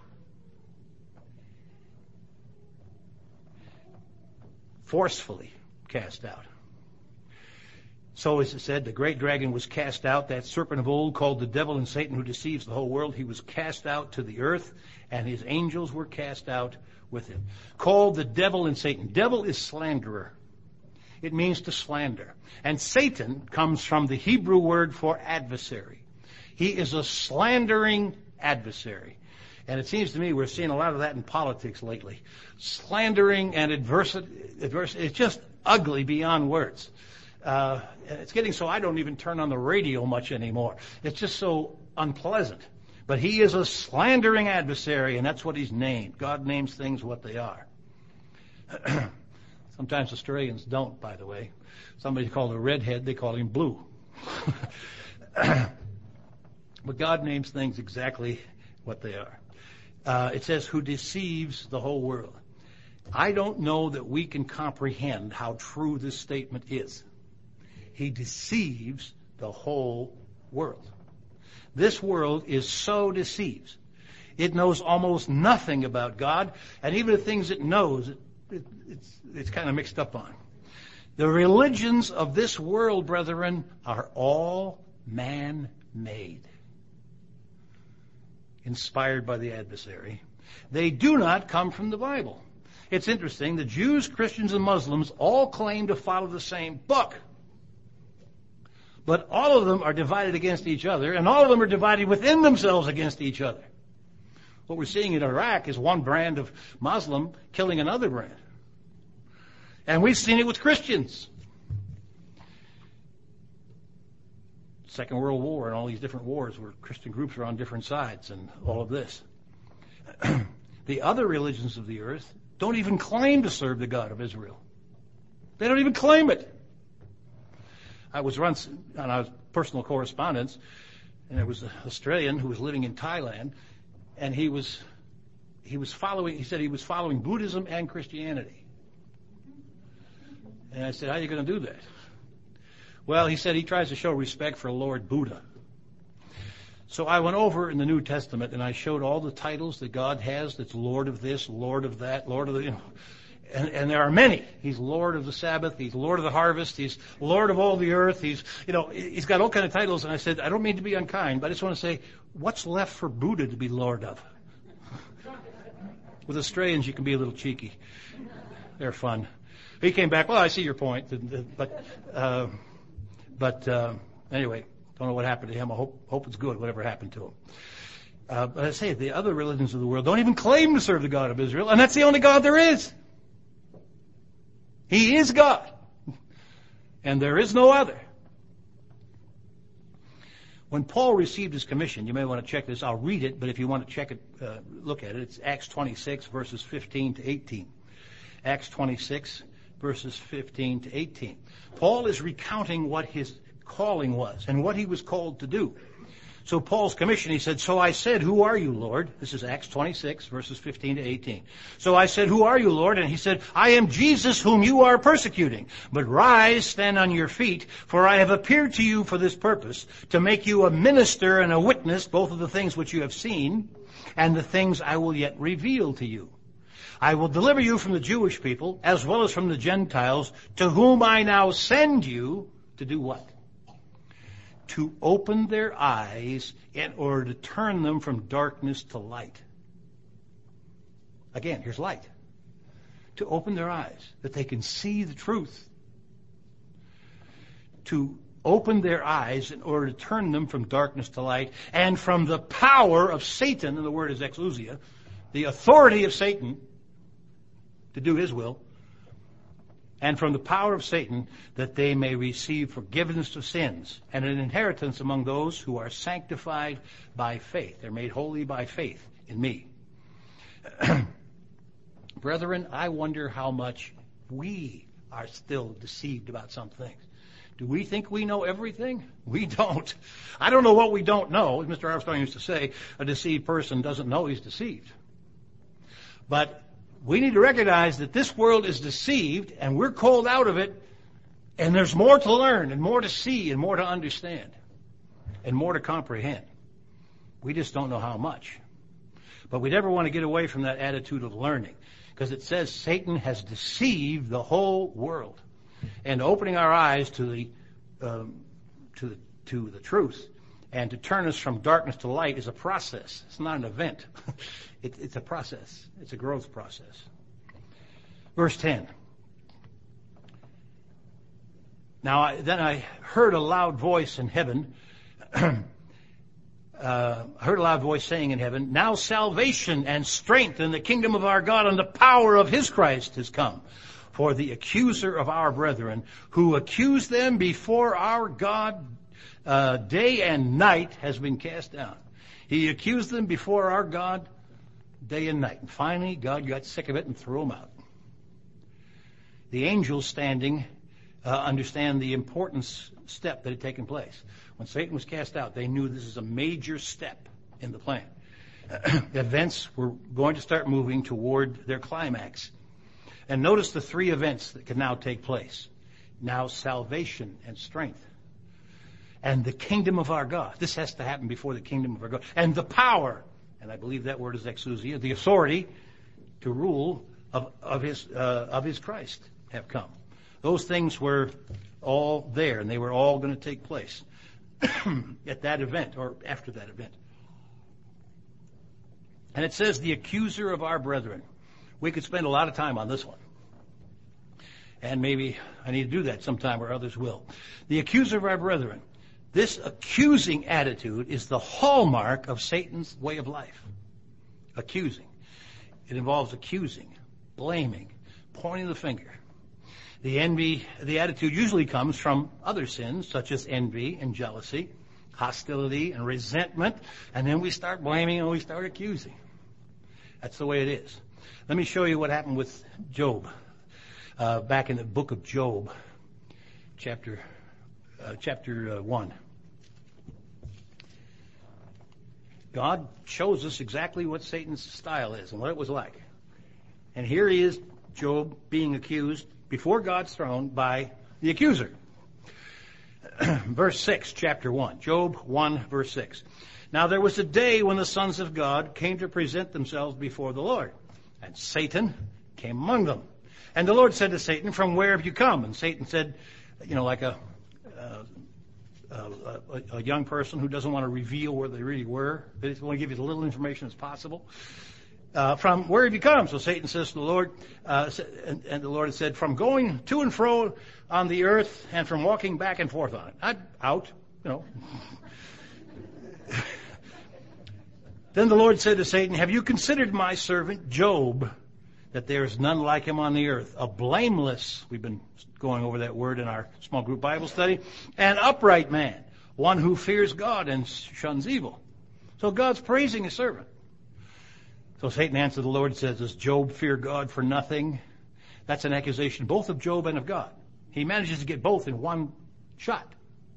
Forcefully cast out. So as it said, the great dragon was cast out, that serpent of old called the devil and Satan, who deceives the whole world. He was cast out to the earth, and his angels were cast out with him. Called the devil and Satan. Devil is slanderer. It means to slander. And Satan comes from the Hebrew word for adversary. He is a slandering adversary. And it seems to me we're seeing a lot of that in politics lately. Slandering and adversity, adversity it's just ugly beyond words. Uh, it's getting so I don't even turn on the radio much anymore. It's just so unpleasant. But he is a slandering adversary, and that's what he's named. God names things what they are. Sometimes Australians don't, by the way. Somebody called a redhead, they call him blue. But God names things exactly what they are. Uh, it says, who deceives the whole world. I don't know that we can comprehend how true this statement is. He deceives the whole world. This world is so deceived. It knows almost nothing about God, and even the things it knows, it, it, it's, it's kind of mixed up on. The religions of this world, brethren, are all man-made, inspired by the adversary. They do not come from the Bible. It's interesting, the Jews, Christians, and Muslims all claim to follow the same book. But all of them are divided against each other, and all of them are divided within themselves against each other. What we're seeing in Iraq is one brand of Muslim killing another brand. And we've seen it with Christians. Second World War and all these different wars where Christian groups are on different sides and all of this. The other religions of the earth don't even claim to serve the God of Israel. They don't even claim it. I was once on a personal correspondence, and there was an Australian who was living in Thailand, and he was he was following, he said he was following Buddhism and Christianity. And I said, how are you going to do that? Well, he said he tries to show respect for Lord Buddha. So I went over in the New Testament, and I showed all the titles that God has, that's Lord of this, Lord of that, Lord of the, you know, and, and there are many. He's Lord of the Sabbath, he's Lord of the harvest, he's Lord of all the earth, he's, you know, he's got all kind of titles, and I said, I don't mean to be unkind, but I just want to say, what's left for Buddha to be Lord of? With Australians, you can be a little cheeky. They're fun. He came back, well, I see your point, but, uh, but, uh, anyway, don't know what happened to him. I hope, hope it's good, whatever happened to him. Uh, but I say, the other religions of the world don't even claim to serve the God of Israel, and that's the only God there is. He is God, and there is no other. When Paul received his commission, you may want to check this. I'll read it, but if you want to check it, uh, look at it. It's Acts twenty-six, verses fifteen to eighteen. Acts twenty-six, verses fifteen to eighteen. Paul is recounting what his calling was and what he was called to do. So Paul's commission, he said, so I said, who are you, Lord? This is Acts twenty-six, verses fifteen to eighteen. So I said, who are you, Lord? And he said, I am Jesus whom you are persecuting. But rise, stand on your feet, for I have appeared to you for this purpose, to make you a minister and a witness, both of the things which you have seen, and the things I will yet reveal to you. I will deliver you from the Jewish people, as well as from the Gentiles, to whom I now send you to do what? To open their eyes in order to turn them from darkness to light. Again, here's light. To open their eyes, that they can see the truth. To open their eyes in order to turn them from darkness to light, and from the power of Satan, and the word is exousia, the authority of Satan to do his will, and from the power of Satan, that they may receive forgiveness of sins and an inheritance among those who are sanctified by faith. They're made holy by faith in me. Brethren, I wonder how much we are still deceived about some things. Do we think we know everything? We don't. I don't know what we don't know. As Mister Armstrong used to say, a deceived person doesn't know he's deceived. But we need to recognize that this world is deceived, and we're called out of it, and there's more to learn, and more to see, and more to understand, and more to comprehend. We just don't know how much. But we never want to get away from that attitude of learning, because it says Satan has deceived the whole world. And opening our eyes to the, um, to the, to the truth, and to turn us from darkness to light is a process. It's not an event. it, it's a process. It's a growth process. Verse ten. Now, I, then I heard a loud voice in heaven. uh, I heard a loud voice saying in heaven, now salvation and strength in the kingdom of our God and the power of his Christ has come. For the accuser of our brethren, who accused them before our God Uh, day and night, has been cast down. He accused them before our God day and night. And finally, God got sick of it and threw them out. The angels standing uh, understand the important step that had taken place. When Satan was cast out, they knew this is a major step in the plan. Events were going to start moving toward their climax. And notice the three events that can now take place. Now salvation and strength. And the kingdom of our God. This has to happen before the kingdom of our God. And the power, and I believe that word is exousia, the authority to rule of, of his uh, of his Christ have come. Those things were all there, and they were all going to take place at that event or after that event. And it says, the accuser of our brethren. We could spend a lot of time on this one. And maybe I need to do that sometime, or others will. The accuser of our brethren. This accusing attitude is the hallmark of Satan's way of life. Accusing. It involves accusing, blaming, pointing the finger. The envy, the attitude usually comes from other sins, such as envy and jealousy, hostility and resentment, and then we start blaming and we start accusing. That's the way it is. Let me show you what happened with Job. Uh, back in the book of Job, chapter uh, chapter uh, one. God shows us exactly what Satan's style is and what it was like. And here he is, Job, being accused before God's throne by the accuser. Verse six, chapter one. Job one, verse six. Now there was a day when the sons of God came to present themselves before the Lord, and Satan came among them. And the Lord said to Satan, from where have you come? And Satan said, you know, like a, uh, uh, a, a young person who doesn't want to reveal where they really were. They just want to give you as little information as possible. Uh, from where have you come? So Satan says to the Lord, uh, and, and the Lord said, from going to and fro on the earth and from walking back and forth on it. Not out, you know. Then the Lord said to Satan, have you considered my servant Job, that there is none like him on the earth, a blameless, we've been going over that word in our small group Bible study, an upright man, one who fears God and shuns evil. So God's praising his servant. So Satan answered the Lord and says, does Job fear God for nothing? That's an accusation both of Job and of God. He manages to get both in one shot.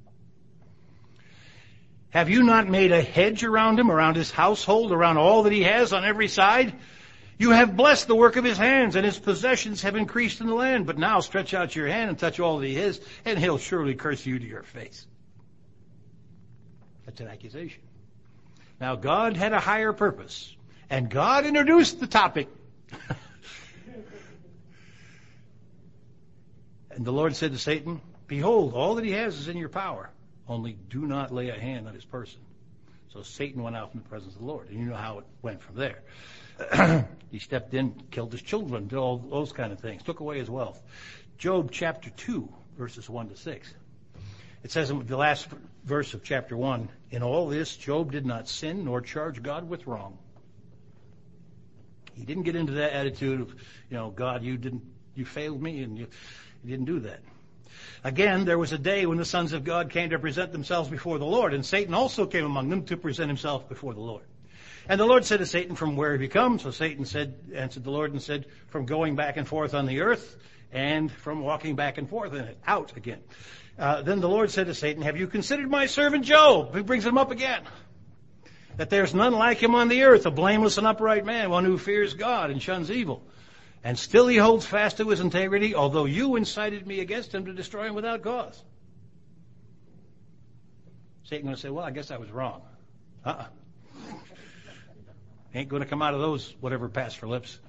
Have you not made a hedge around him, around his household, around all that he has on every side? You have blessed the work of his hands, and his possessions have increased in the land. But now stretch out your hand and touch all that he has, and he'll surely curse you to your face. That's an accusation. Now God had a higher purpose, and God introduced the topic. And the Lord said to Satan, behold, all that he has is in your power. Only do not lay a hand on his person. So Satan went out from the presence of the Lord. And you know how it went from there. He stepped in, killed his children, did all those kind of things, took away his wealth. Job chapter two, verses one to six. It says in the last verse of chapter one, in all this, Job did not sin nor charge God with wrong. He didn't get into that attitude of, you know, God, you didn't, you failed me, and you, you didn't do that. Again, there was a day when the sons of God came to present themselves before the Lord, and Satan also came among them to present himself before the Lord. And the Lord said to Satan, from where have you come? So Satan said, answered the Lord and said, from going back and forth on the earth and from walking back and forth in it, out again. Uh, then the Lord said to Satan, have you considered my servant Job? He brings him up again. That there's none like him on the earth, a blameless and upright man, one who fears God and shuns evil. And still he holds fast to his integrity, although you incited me against him to destroy him without cause. Satan going to say, well, I guess I was wrong. Uh-uh. Ain't going to come out of those whatever passed for lips.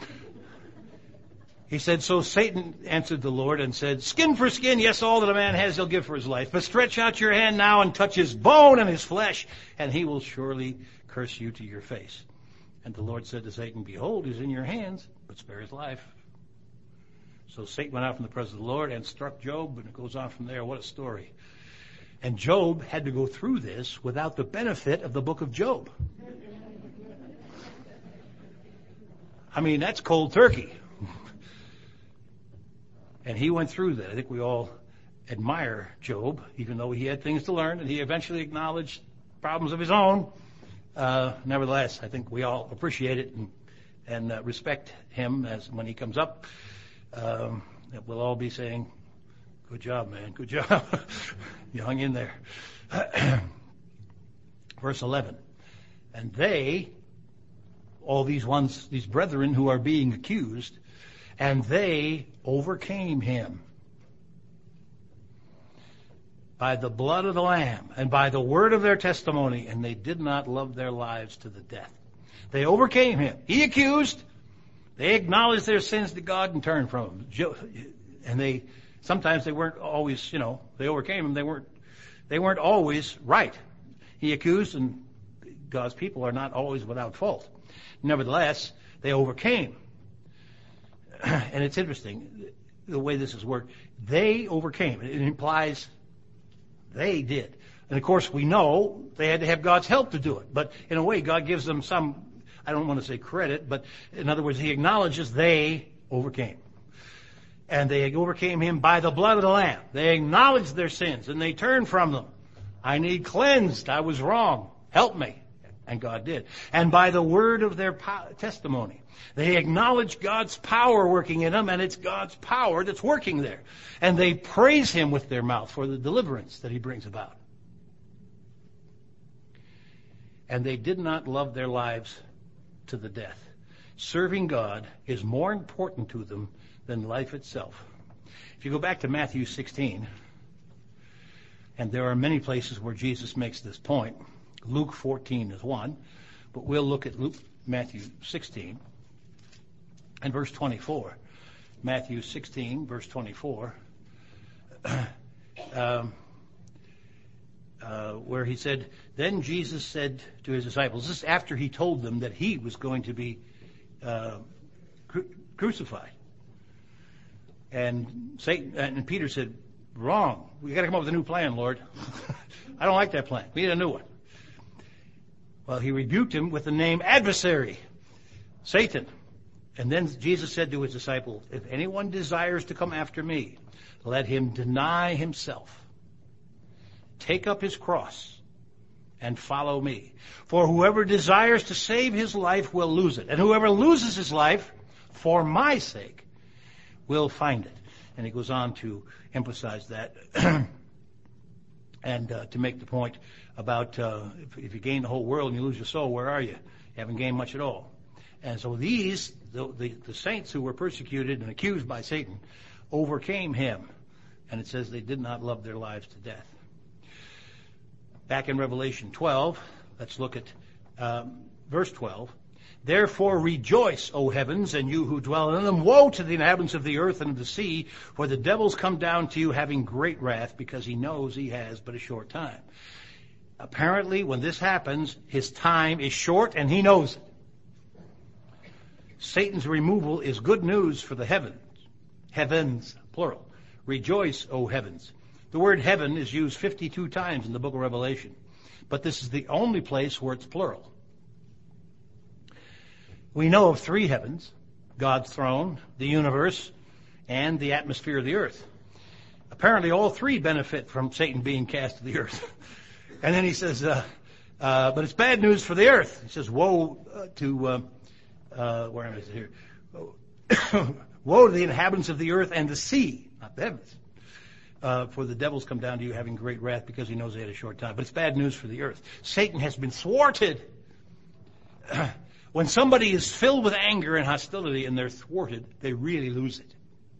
He said, so Satan answered the Lord and said, skin for skin, yes, all that a man has he'll give for his life. But stretch out your hand now and touch his bone and his flesh, and he will surely curse you to your face. And the Lord said to Satan, behold, he's in your hands, but spare his life. So Satan went out from the presence of the Lord and struck Job, and it goes on from there. What a story. And Job had to go through this without the benefit of the book of Job. I mean, that's cold turkey. And he went through that. I think we all admire Job, even though he had things to learn, and he eventually acknowledged problems of his own. uh, nevertheless, I think we all appreciate it and, and uh, respect him as when he comes up. Um, we'll all be saying, good job, man, good job. You hung in there. Verse eleven. And they, all these ones, these brethren who are being accused, and they overcame him by the blood of the Lamb and by the word of their testimony, and they did not love their lives to the death. They overcame him. He accused. They acknowledged their sins to God and turned from him. And they, sometimes they weren't always, you know, they overcame him. They weren't, they weren't always right. He accused, and God's people are not always without fault. Nevertheless, they overcame. And it's interesting the way this has worked. They overcame. It implies they did. And of course, we know they had to have God's help to do it. But in a way, God gives them some, I don't want to say credit, but in other words, he acknowledges they overcame. And they overcame him by the blood of the Lamb. They acknowledged their sins and they turned from them. I need cleansed. I was wrong. Help me. And God did. And by the word of their po- testimony. They acknowledge God's power working in them, and it's God's power that's working there. And they praise him with their mouth for the deliverance that he brings about. And they did not love their lives to the death. Serving God is more important to them than life itself. If you go back to Matthew sixteen, and there are many places where Jesus makes this point. Luke fourteen is one, but we'll look at Luke, Matthew sixteen and verse twenty-four. Matthew sixteen, verse twenty-four, um, uh, where he said, then Jesus said to his disciples, this is after he told them that he was going to be uh, cru- crucified. And Satan and Peter said, wrong. We got to come up with a new plan, Lord. I don't like that plan. We need a new one. Well, he rebuked him with the name adversary, Satan. And then Jesus said to his disciples, if anyone desires to come after me, let him deny himself, take up his cross, and follow me. For whoever desires to save his life will lose it. And whoever loses his life for my sake will find it. And he goes on to emphasize that and uh, to make the point about uh, if, if you gain the whole world and you lose your soul, where are you? You haven't gained much at all. And so these, the, the, the saints who were persecuted and accused by Satan, overcame him. And it says they did not love their lives to death. Back in Revelation twelve, let's look at um, verse twelve. Therefore rejoice, O heavens, and you who dwell in them. Woe to the inhabitants of the earth and of the sea, for the devils come down to you having great wrath, because he knows he has but a short time. Apparently, when this happens, his time is short, and he knows it. Satan's removal is good news for the heavens. Heavens, plural. Rejoice, O heavens. The word heaven is used fifty-two times in the book of Revelation, but this is the only place where it's plural. We know of three heavens, God's throne, the universe, and the atmosphere of the earth. Apparently all three benefit from Satan being cast to the earth. And then he says, uh, uh, but it's bad news for the earth. He says, woe uh, to, uh, uh, where am I here? Woe to the inhabitants of the earth and the sea, not the heavens. Uh, for the devils come down to you having great wrath because he knows they had a short time. But it's bad news for the earth. Satan has been thwarted. When somebody is filled with anger and hostility and they're thwarted, they really lose it.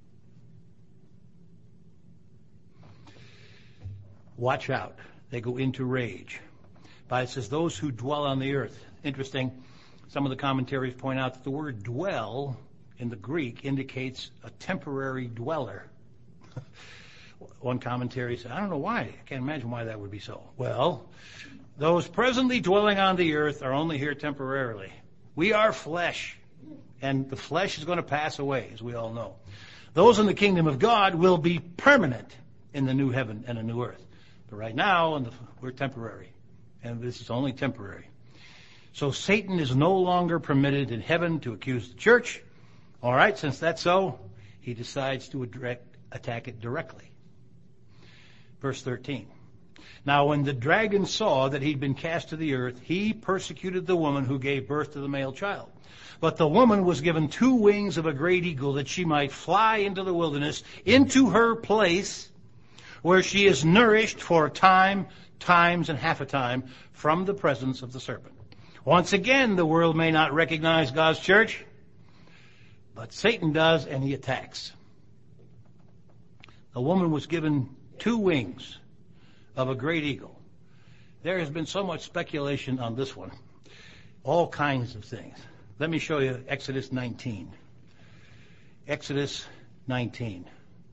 Watch out. They go into rage. But it says those who dwell on the earth. Interesting. Some of the commentaries point out that the word dwell in the Greek indicates a temporary dweller. One commentary said, I don't know why. I can't imagine why that would be so. Well, those presently dwelling on the earth are only here temporarily. We are flesh, and the flesh is going to pass away, as we all know. Those in the kingdom of God will be permanent in the new heaven and a new earth. But right now, in the, we're temporary, and this is only temporary. So Satan is no longer permitted in heaven to accuse the church. All right, since that's so, he decides to direct, attack it directly. Verse thirteen. Now when the dragon saw that he'd been cast to the earth, he persecuted the woman who gave birth to the male child. But the woman was given two wings of a great eagle, that she might fly into the wilderness, into her place, where she is nourished for a time, times, and half a time from the presence of the serpent. Once again, the world may not recognize God's church, but Satan does, and he attacks. The woman was given two wings of a great eagle. There has been so much speculation on this one. All kinds of things. Let me show you Exodus nineteen. Exodus nineteen.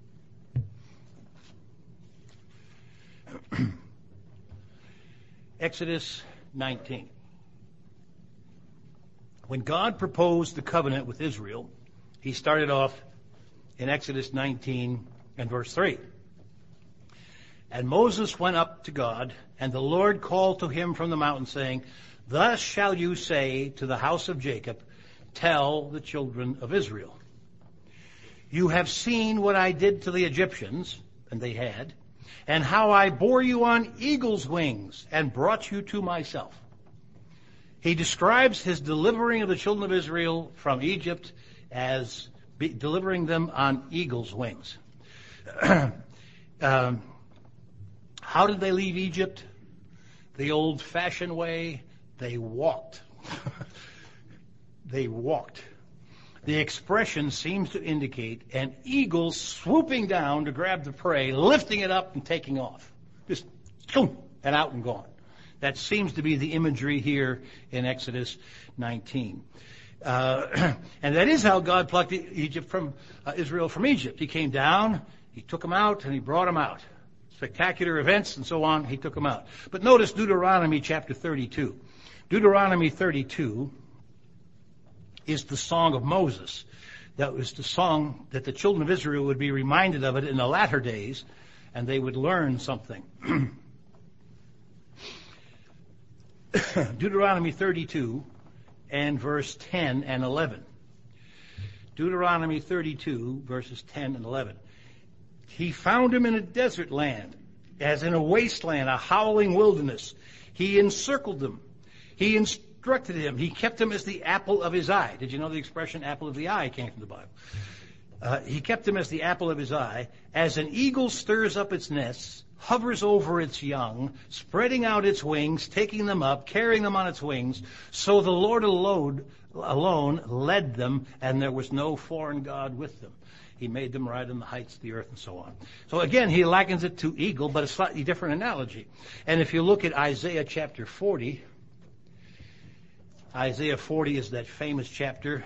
Exodus nineteen. When God proposed the covenant with Israel, he started off in Exodus nineteen and verse three. And Moses went up to God, and the Lord called to him from the mountain, saying, Thus shall you say to the house of Jacob, Tell the children of Israel. You have seen what I did to the Egyptians, and they had, and how I bore you on eagle's wings and brought you to myself. He describes his delivering of the children of Israel from Egypt as be, delivering them on eagle's wings. um, how did they leave Egypt? The old-fashioned way. They walked. They walked. The expression seems to indicate an eagle swooping down to grab the prey, lifting it up and taking off. Just, and out and gone. That seems to be the imagery here in Exodus nineteen. Uh, and that is how God plucked Egypt from uh, Israel from Egypt. He came down, he took them out, and he brought them out. Spectacular events and so on, he took them out. But notice Deuteronomy chapter thirty-two. Deuteronomy thirty-two is the song of Moses. That was the song that the children of Israel would be reminded of it in the latter days, and they would learn something. Deuteronomy thirty-two and verse ten and eleven. Deuteronomy thirty-two, verses ten and eleven. He found him in a desert land, as in a wasteland, a howling wilderness. He encircled them. He instructed him. He kept him as the apple of his eye. Did you know the expression apple of the eye came from the Bible? Uh, he kept him as the apple of his eye. As an eagle stirs up its nests, hovers over its young, spreading out its wings, taking them up, carrying them on its wings. So the Lord alone, alone led them, and there was no foreign god with them. He made them ride in the heights of the earth and so on. So again, he likens it to eagle, but a slightly different analogy. And if you look at Isaiah chapter forty, Isaiah forty is that famous chapter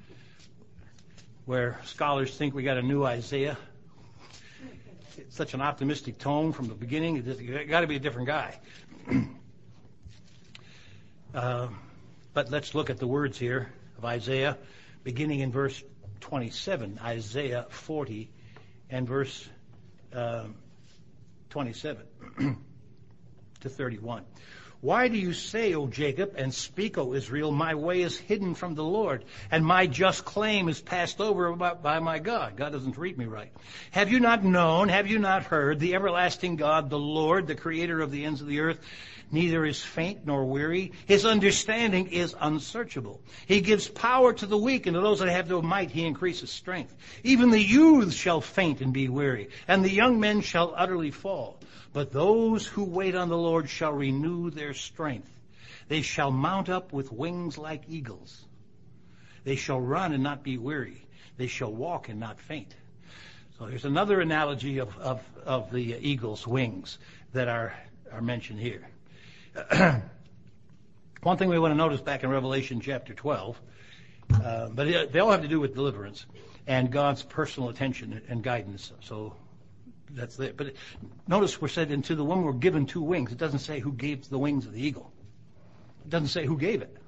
where scholars think we got a new Isaiah. It's such an optimistic tone from the beginning. It's got to be a different guy. uh, but let's look at the words here of Isaiah, beginning in verse twenty-seven. Isaiah forty and verse uh, twenty-seven to thirty-one. Why do you say, O Jacob, and speak, O Israel, my way is hidden from the Lord, and my just claim is passed over by my God? God doesn't treat me right. Have you not known, have you not heard, the everlasting God, the Lord, the creator of the ends of the earth, neither is faint nor weary. His understanding is unsearchable. He gives power to the weak, and to those that have no might he increases strength. Even the youths shall faint and be weary, and the young men shall utterly fall. But those who wait on the Lord shall renew their strength. They shall mount up with wings like eagles. They shall run and not be weary. They shall walk and not faint. So there's another analogy of, of, of the eagle's wings that are, are mentioned here. One thing we want to notice back in Revelation chapter twelve, uh, but it, they all have to do with deliverance and God's personal attention and guidance. So that's it. But notice we're said, and to the one were given two wings. It doesn't say who gave the wings of the eagle. It doesn't say who gave it.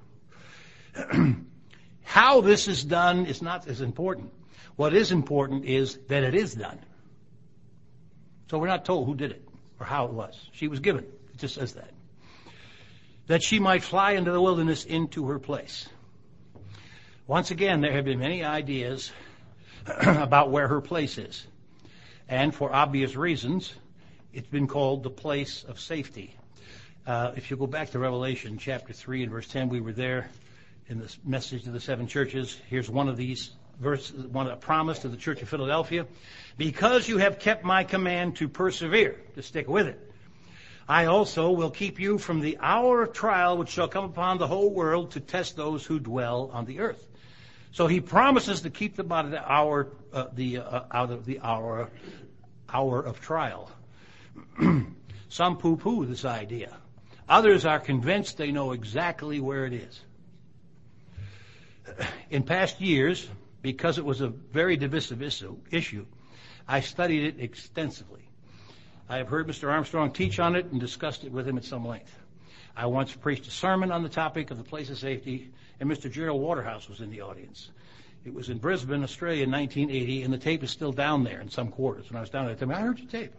How this is done is not as important. What is important is that it is done. So we're not told who did it or how it was. She was given. It just says that. That she might fly into the wilderness into her place. Once again, there have been many ideas about where her place is. And for obvious reasons, It's been called the place of safety. Uh, if you go back to Revelation chapter three and verse ten, we were there in this message to the seven churches. Here's one of these verses, one a promise to the church of Philadelphia. Because you have kept my command to persevere, to stick with it, I also will keep you from the hour of trial which shall come upon the whole world to test those who dwell on the earth. So he promises to keep them out of the hour, uh, the uh, out of the hour, hour of trial. Some poo-poo this idea. Others are convinced they know exactly where it is. In past years, because it was a very divisive issue, I studied it extensively. I have heard Mister Armstrong teach on it and discussed it with him at some length. I once preached a sermon on the topic of the place of safety, and Mister Gerald Waterhouse was in the audience. It was in Brisbane, Australia in nineteen eighty, and the tape is still down there in some quarters. When I was down there, I told him, I heard your tape.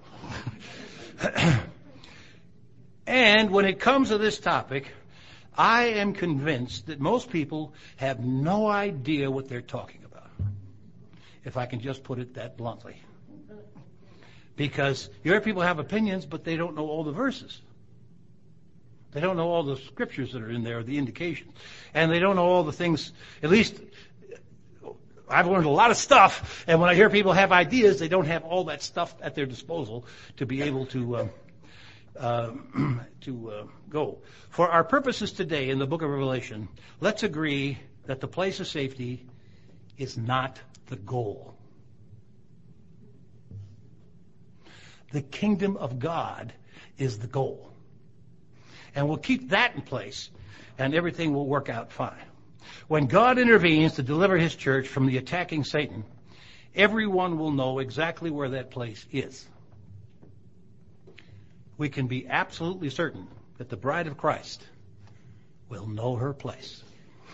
And when it comes to this topic, I am convinced that most people have no idea what they're talking about, if I can just put it that bluntly. Because you hear people have opinions, but they don't know all the verses. They don't know all the scriptures that are in there, the indications. And they don't know all the things, at least I've learned a lot of stuff, and when I hear people have ideas, they don't have all that stuff at their disposal to be able to uh, uh, to uh, go. For our purposes today in the book of Revelation, let's agree that the place of safety is not the goal. The kingdom of God is the goal. And we'll keep that in place, and everything will work out fine. When God intervenes to deliver his church from the attacking Satan, everyone will know exactly where that place is. We can be absolutely certain that the bride of Christ will know her place.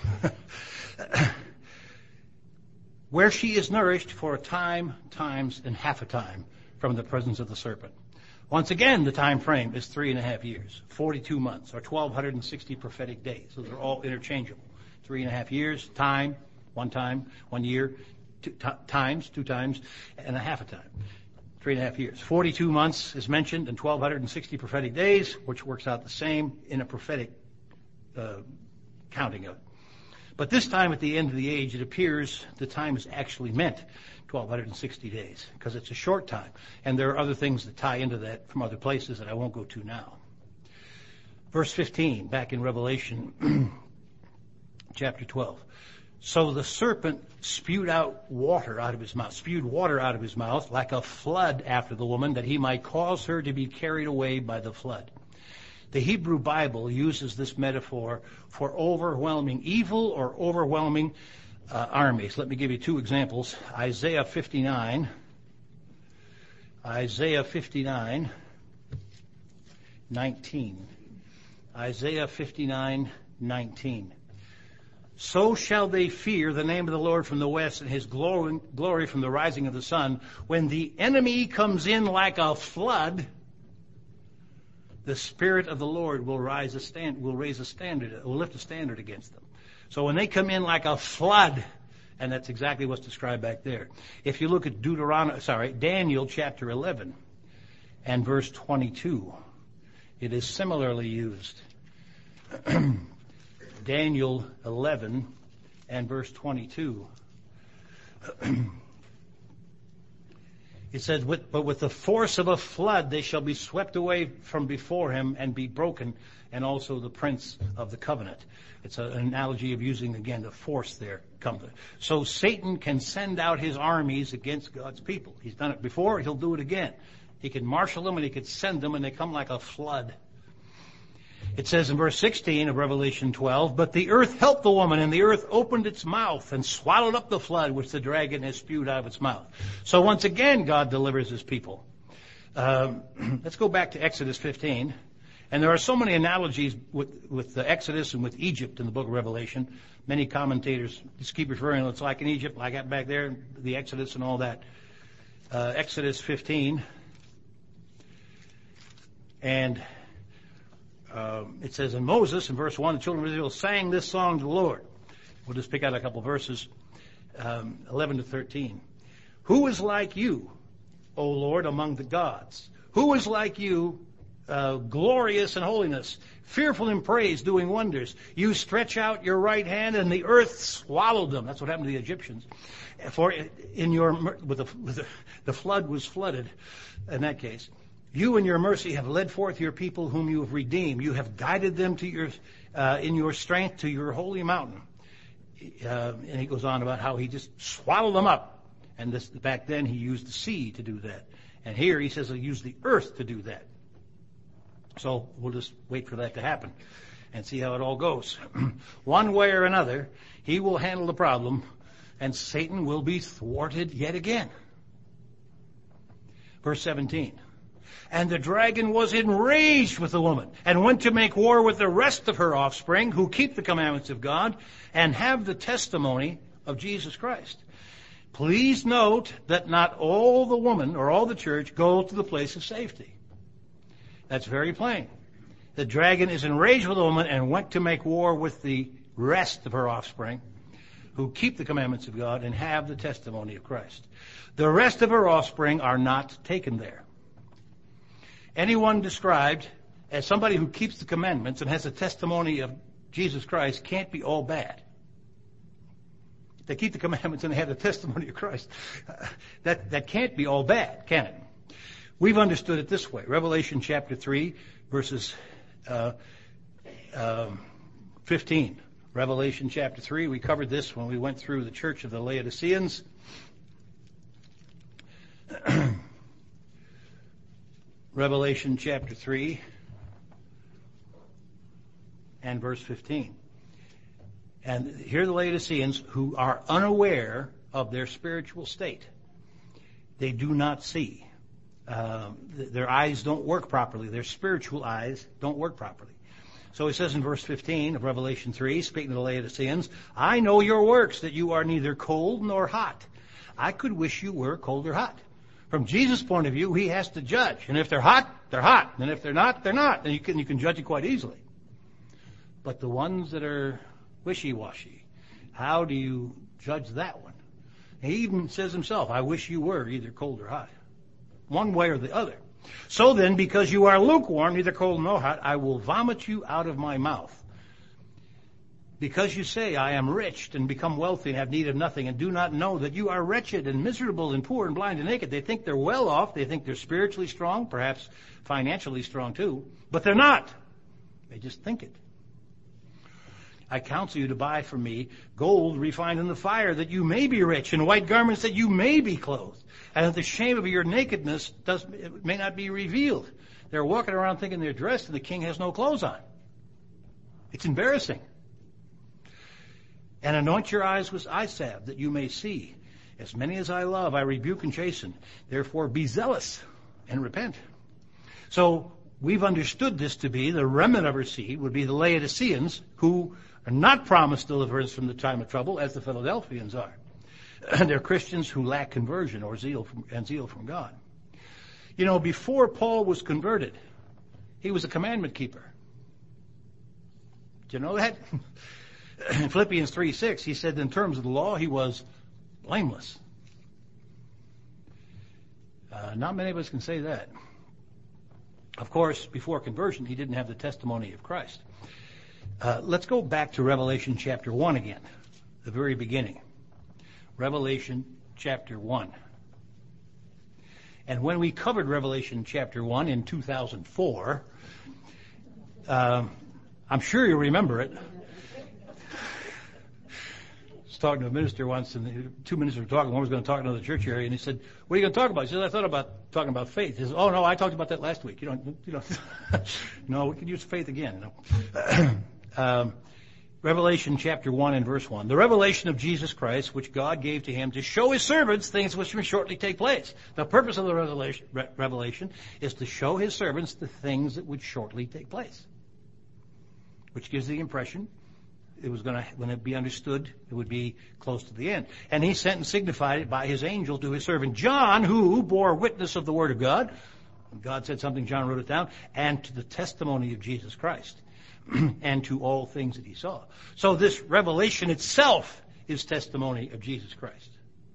Where she is nourished for a time, times, and half a time from the presence of the serpent. Once again, the time frame is three and a half years, forty-two months, or twelve sixty prophetic days. Those are all interchangeable. Three and a half years, time, one time, one year, two t- times, two times, and a half a time. Three and a half years. forty-two months is mentioned and twelve sixty prophetic days, which works out the same in a prophetic uh, counting of it. But this time at the end of the age, it appears the time is actually meant twelve sixty days, because it's a short time. And there are other things that tie into that from other places that I won't go to now. Verse fifteen, back in Revelation chapter twelve. So the serpent spewed out water out of his mouth, spewed water out of his mouth like a flood after the woman, that he might cause her to be carried away by the flood. The Hebrew Bible uses this metaphor for overwhelming evil or overwhelming uh, armies. Let me give you two examples. Isaiah fifty-nine. Isaiah fifty-nine, nineteen. Isaiah fifty-nine, nineteen. So shall they fear the name of the Lord from the west, and his glory, glory from the rising of the sun. When the enemy comes in like a flood, the Spirit of the Lord will rise a stand, will raise a standard, will lift a standard against them. So when they come in like a flood, and that's exactly what's described back there. If you look at Deuteronomy, sorry, Daniel chapter eleven and verse twenty-two, it is similarly used. Daniel eleven and verse twenty-two. It says, with, but with the force of a flood they shall be swept away from before him and be broken, and also the prince of the covenant. It's a, an analogy of using, again, the force there. So Satan can send out his armies against God's people. He's done it before, he'll do it again. He can marshal them and he can send them, and they come like a flood. It says in verse sixteen of Revelation twelve, but the earth helped the woman, and the earth opened its mouth and swallowed up the flood which the dragon has spewed out of its mouth. So once again, God delivers his people. Um, let's go back to Exodus fifteen. And there are so many analogies with, with the Exodus and with Egypt in the book of Revelation. Many commentators just keep referring, it's like in Egypt, like that back there, the Exodus and all that. Uh, Exodus fifteen. And Um, it says in Moses, in verse one, the children of Israel sang this song to the Lord. We'll just pick out a couple verses, um, eleven to thirteen. Who is like you, O Lord, among the gods? Who is like you, uh, glorious in holiness, fearful in praise, doing wonders? You stretch out your right hand, and the earth swallowed them. That's what happened to the Egyptians. For in your with the, with the, the flood was flooded. In that case, you in your mercy have led forth your people, whom you have redeemed. You have guided them to your uh, in your strength to your holy mountain. Uh, and he goes on about how he just swallowed them up. And this, back then he used the sea to do that. And here he says he'll use the earth to do that. So we'll just wait for that to happen and see how it all goes. One way or another, he will handle the problem, and Satan will be thwarted yet again. Verse seventeen. And the dragon was enraged with the woman, and went to make war with the rest of her offspring, who keep the commandments of God and have the testimony of Jesus Christ. Please note that not all the woman or all the church go to the place of safety. That's very plain. The dragon is enraged with the woman and went to make war with the rest of her offspring, who keep the commandments of God and have the testimony of Christ. The rest of her offspring are not taken there. Anyone described as somebody who keeps the commandments and has a testimony of Jesus Christ can't be all bad. They keep the commandments and they have the testimony of Christ. Uh, that, that can't be all bad, can it? We've understood it this way. Revelation chapter three, verses uh, um, fifteen. Revelation chapter three, we covered this when we went through the church of the Laodiceans. Revelation chapter three and verse fifteen. And here are the Laodiceans who are unaware of their spiritual state. They do not see. Um, th- their eyes don't work properly. Their spiritual eyes don't work properly. So he says in verse fifteen of Revelation three, speaking to the Laodiceans, I know your works, that you are neither cold nor hot. I could wish you were cold or hot. From Jesus' point of view, he has to judge. And if they're hot, they're hot. And if they're not, they're not. And you can, you can judge it quite easily. But the ones that are wishy-washy, how do you judge that one? He even says himself, I wish you were either cold or hot. One way or the other. So then, because you are lukewarm, neither cold nor hot, I will vomit you out of my mouth. Because you say, I am rich and become wealthy and have need of nothing, and do not know that you are wretched and miserable and poor and blind and naked. They think they're well off. They think they're spiritually strong, perhaps financially strong too. But they're not. They just think it. I counsel you to buy from me gold refined in the fire, that you may be rich, and white garments, that you may be clothed, and that the shame of your nakedness does, it may not be revealed. They're walking around thinking they're dressed, and the king has no clothes on. It's embarrassing. And anoint your eyes with eye salve, that you may see. As many as I love, I rebuke and chasten. Therefore be zealous and repent. So we've understood this to be the remnant of her seed would be the Laodiceans, who are not promised deliverance from the time of trouble, as the Philadelphians are. And they're Christians who lack conversion or zeal from, and zeal from God. You know, before Paul was converted, he was a commandment keeper. Do you know that? In Philippians three six, he said in terms of the law, he was blameless. Uh, not many of us can say that. Of course, before conversion, he didn't have the testimony of Christ. Uh, let's go back to Revelation chapter one again, the very beginning. Revelation chapter one. And when we covered Revelation chapter one in two thousand four, uh, I'm sure you remember it. I was talking to a minister once, and the two ministers were talking. One was going to talk in another church area, and he said, "What are you going to talk about?" He said, "I thought about talking about faith." He said, "Oh no, I talked about that last week. You don't, you know, no, we can use faith again." No. um, Revelation chapter one and verse one. The revelation of Jesus Christ, which God gave to him to show his servants things which will shortly take place. The purpose of the revelation, re- revelation is to show his servants the things that would shortly take place. Which gives the impression it was going to, when it be understood, it would be close to the end. And he sent and signified it by his angel to his servant John, who bore witness of the word of God. When God said something, John wrote it down. And to the testimony of Jesus Christ. And to all things that he saw. So this revelation itself is testimony of Jesus Christ.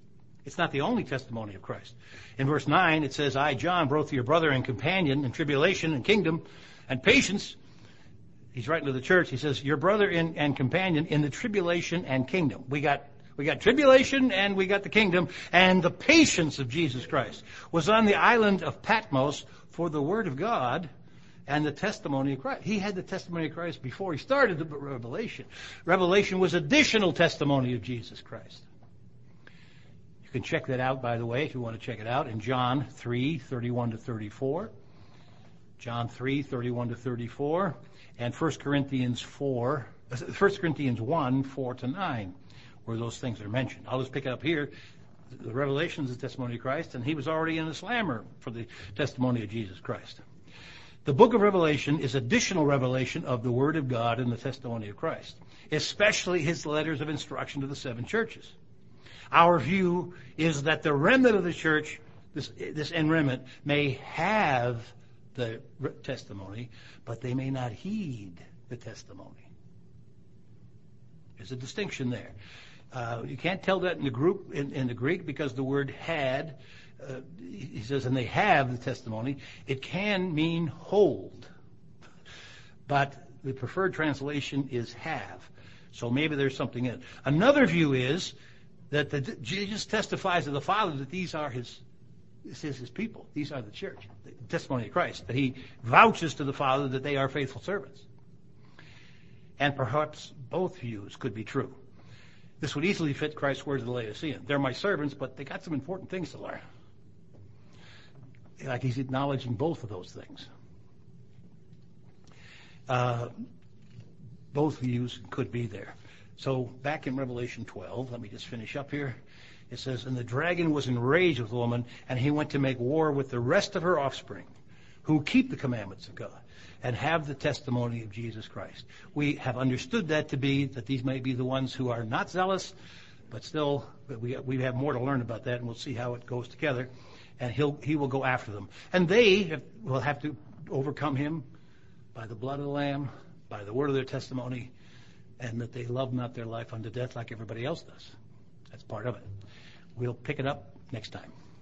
It's not the only testimony of Christ. In verse nine, it says, I, John, both your brother and companion in tribulation and kingdom and patience. He's writing to the church. He says, your brother in, and companion in the tribulation and kingdom. We got we got tribulation and we got the kingdom, and the patience of Jesus Christ was on the island of Patmos for the word of God and the testimony of Christ. He had the testimony of Christ before he started the Revelation. Revelation was additional testimony of Jesus Christ. You can check that out, by the way, if you want to check it out, in John three, thirty-one to thirty-four. John three, thirty-one to thirty-four. And First Corinthians four, First Corinthians one, four to nine, where those things are mentioned. I'll just pick it up here. The Revelation is the testimony of Christ, and he was already in the slammer for the testimony of Jesus Christ. The book of Revelation is additional revelation of the Word of God and the testimony of Christ, especially his letters of instruction to the seven churches. Our view is that the remnant of the church, this, this end remnant, may have the testimony, but they may not heed the testimony. There's a distinction there. Uh, you can't tell that in the group in, in the Greek, because the word had, uh, he says, and they have the testimony. It can mean hold, but the preferred translation is have. So maybe there's something in it. Another view is that the, Jesus testifies to the Father that these are his, this is his people. These are the church, the testimony of Christ. That he vouches to the Father that they are faithful servants. And perhaps both views could be true. This would easily fit Christ's words to the Laodicean. They're my servants, but they got some important things to learn. Like he's acknowledging both of those things. Uh, both views could be there. So back in Revelation twelve, let me just finish up here. It says, and the dragon was enraged with the woman, and he went to make war with the rest of her offspring, who keep the commandments of God and have the testimony of Jesus Christ. We have understood that to be that these may be the ones who are not zealous, but still but we we have more to learn about that, and we'll see how it goes together. And he'll he will go after them, and they will have to overcome him by the blood of the Lamb, by the word of their testimony, and that they love not their life unto death like everybody else does. That's part of it. We'll pick it up next time.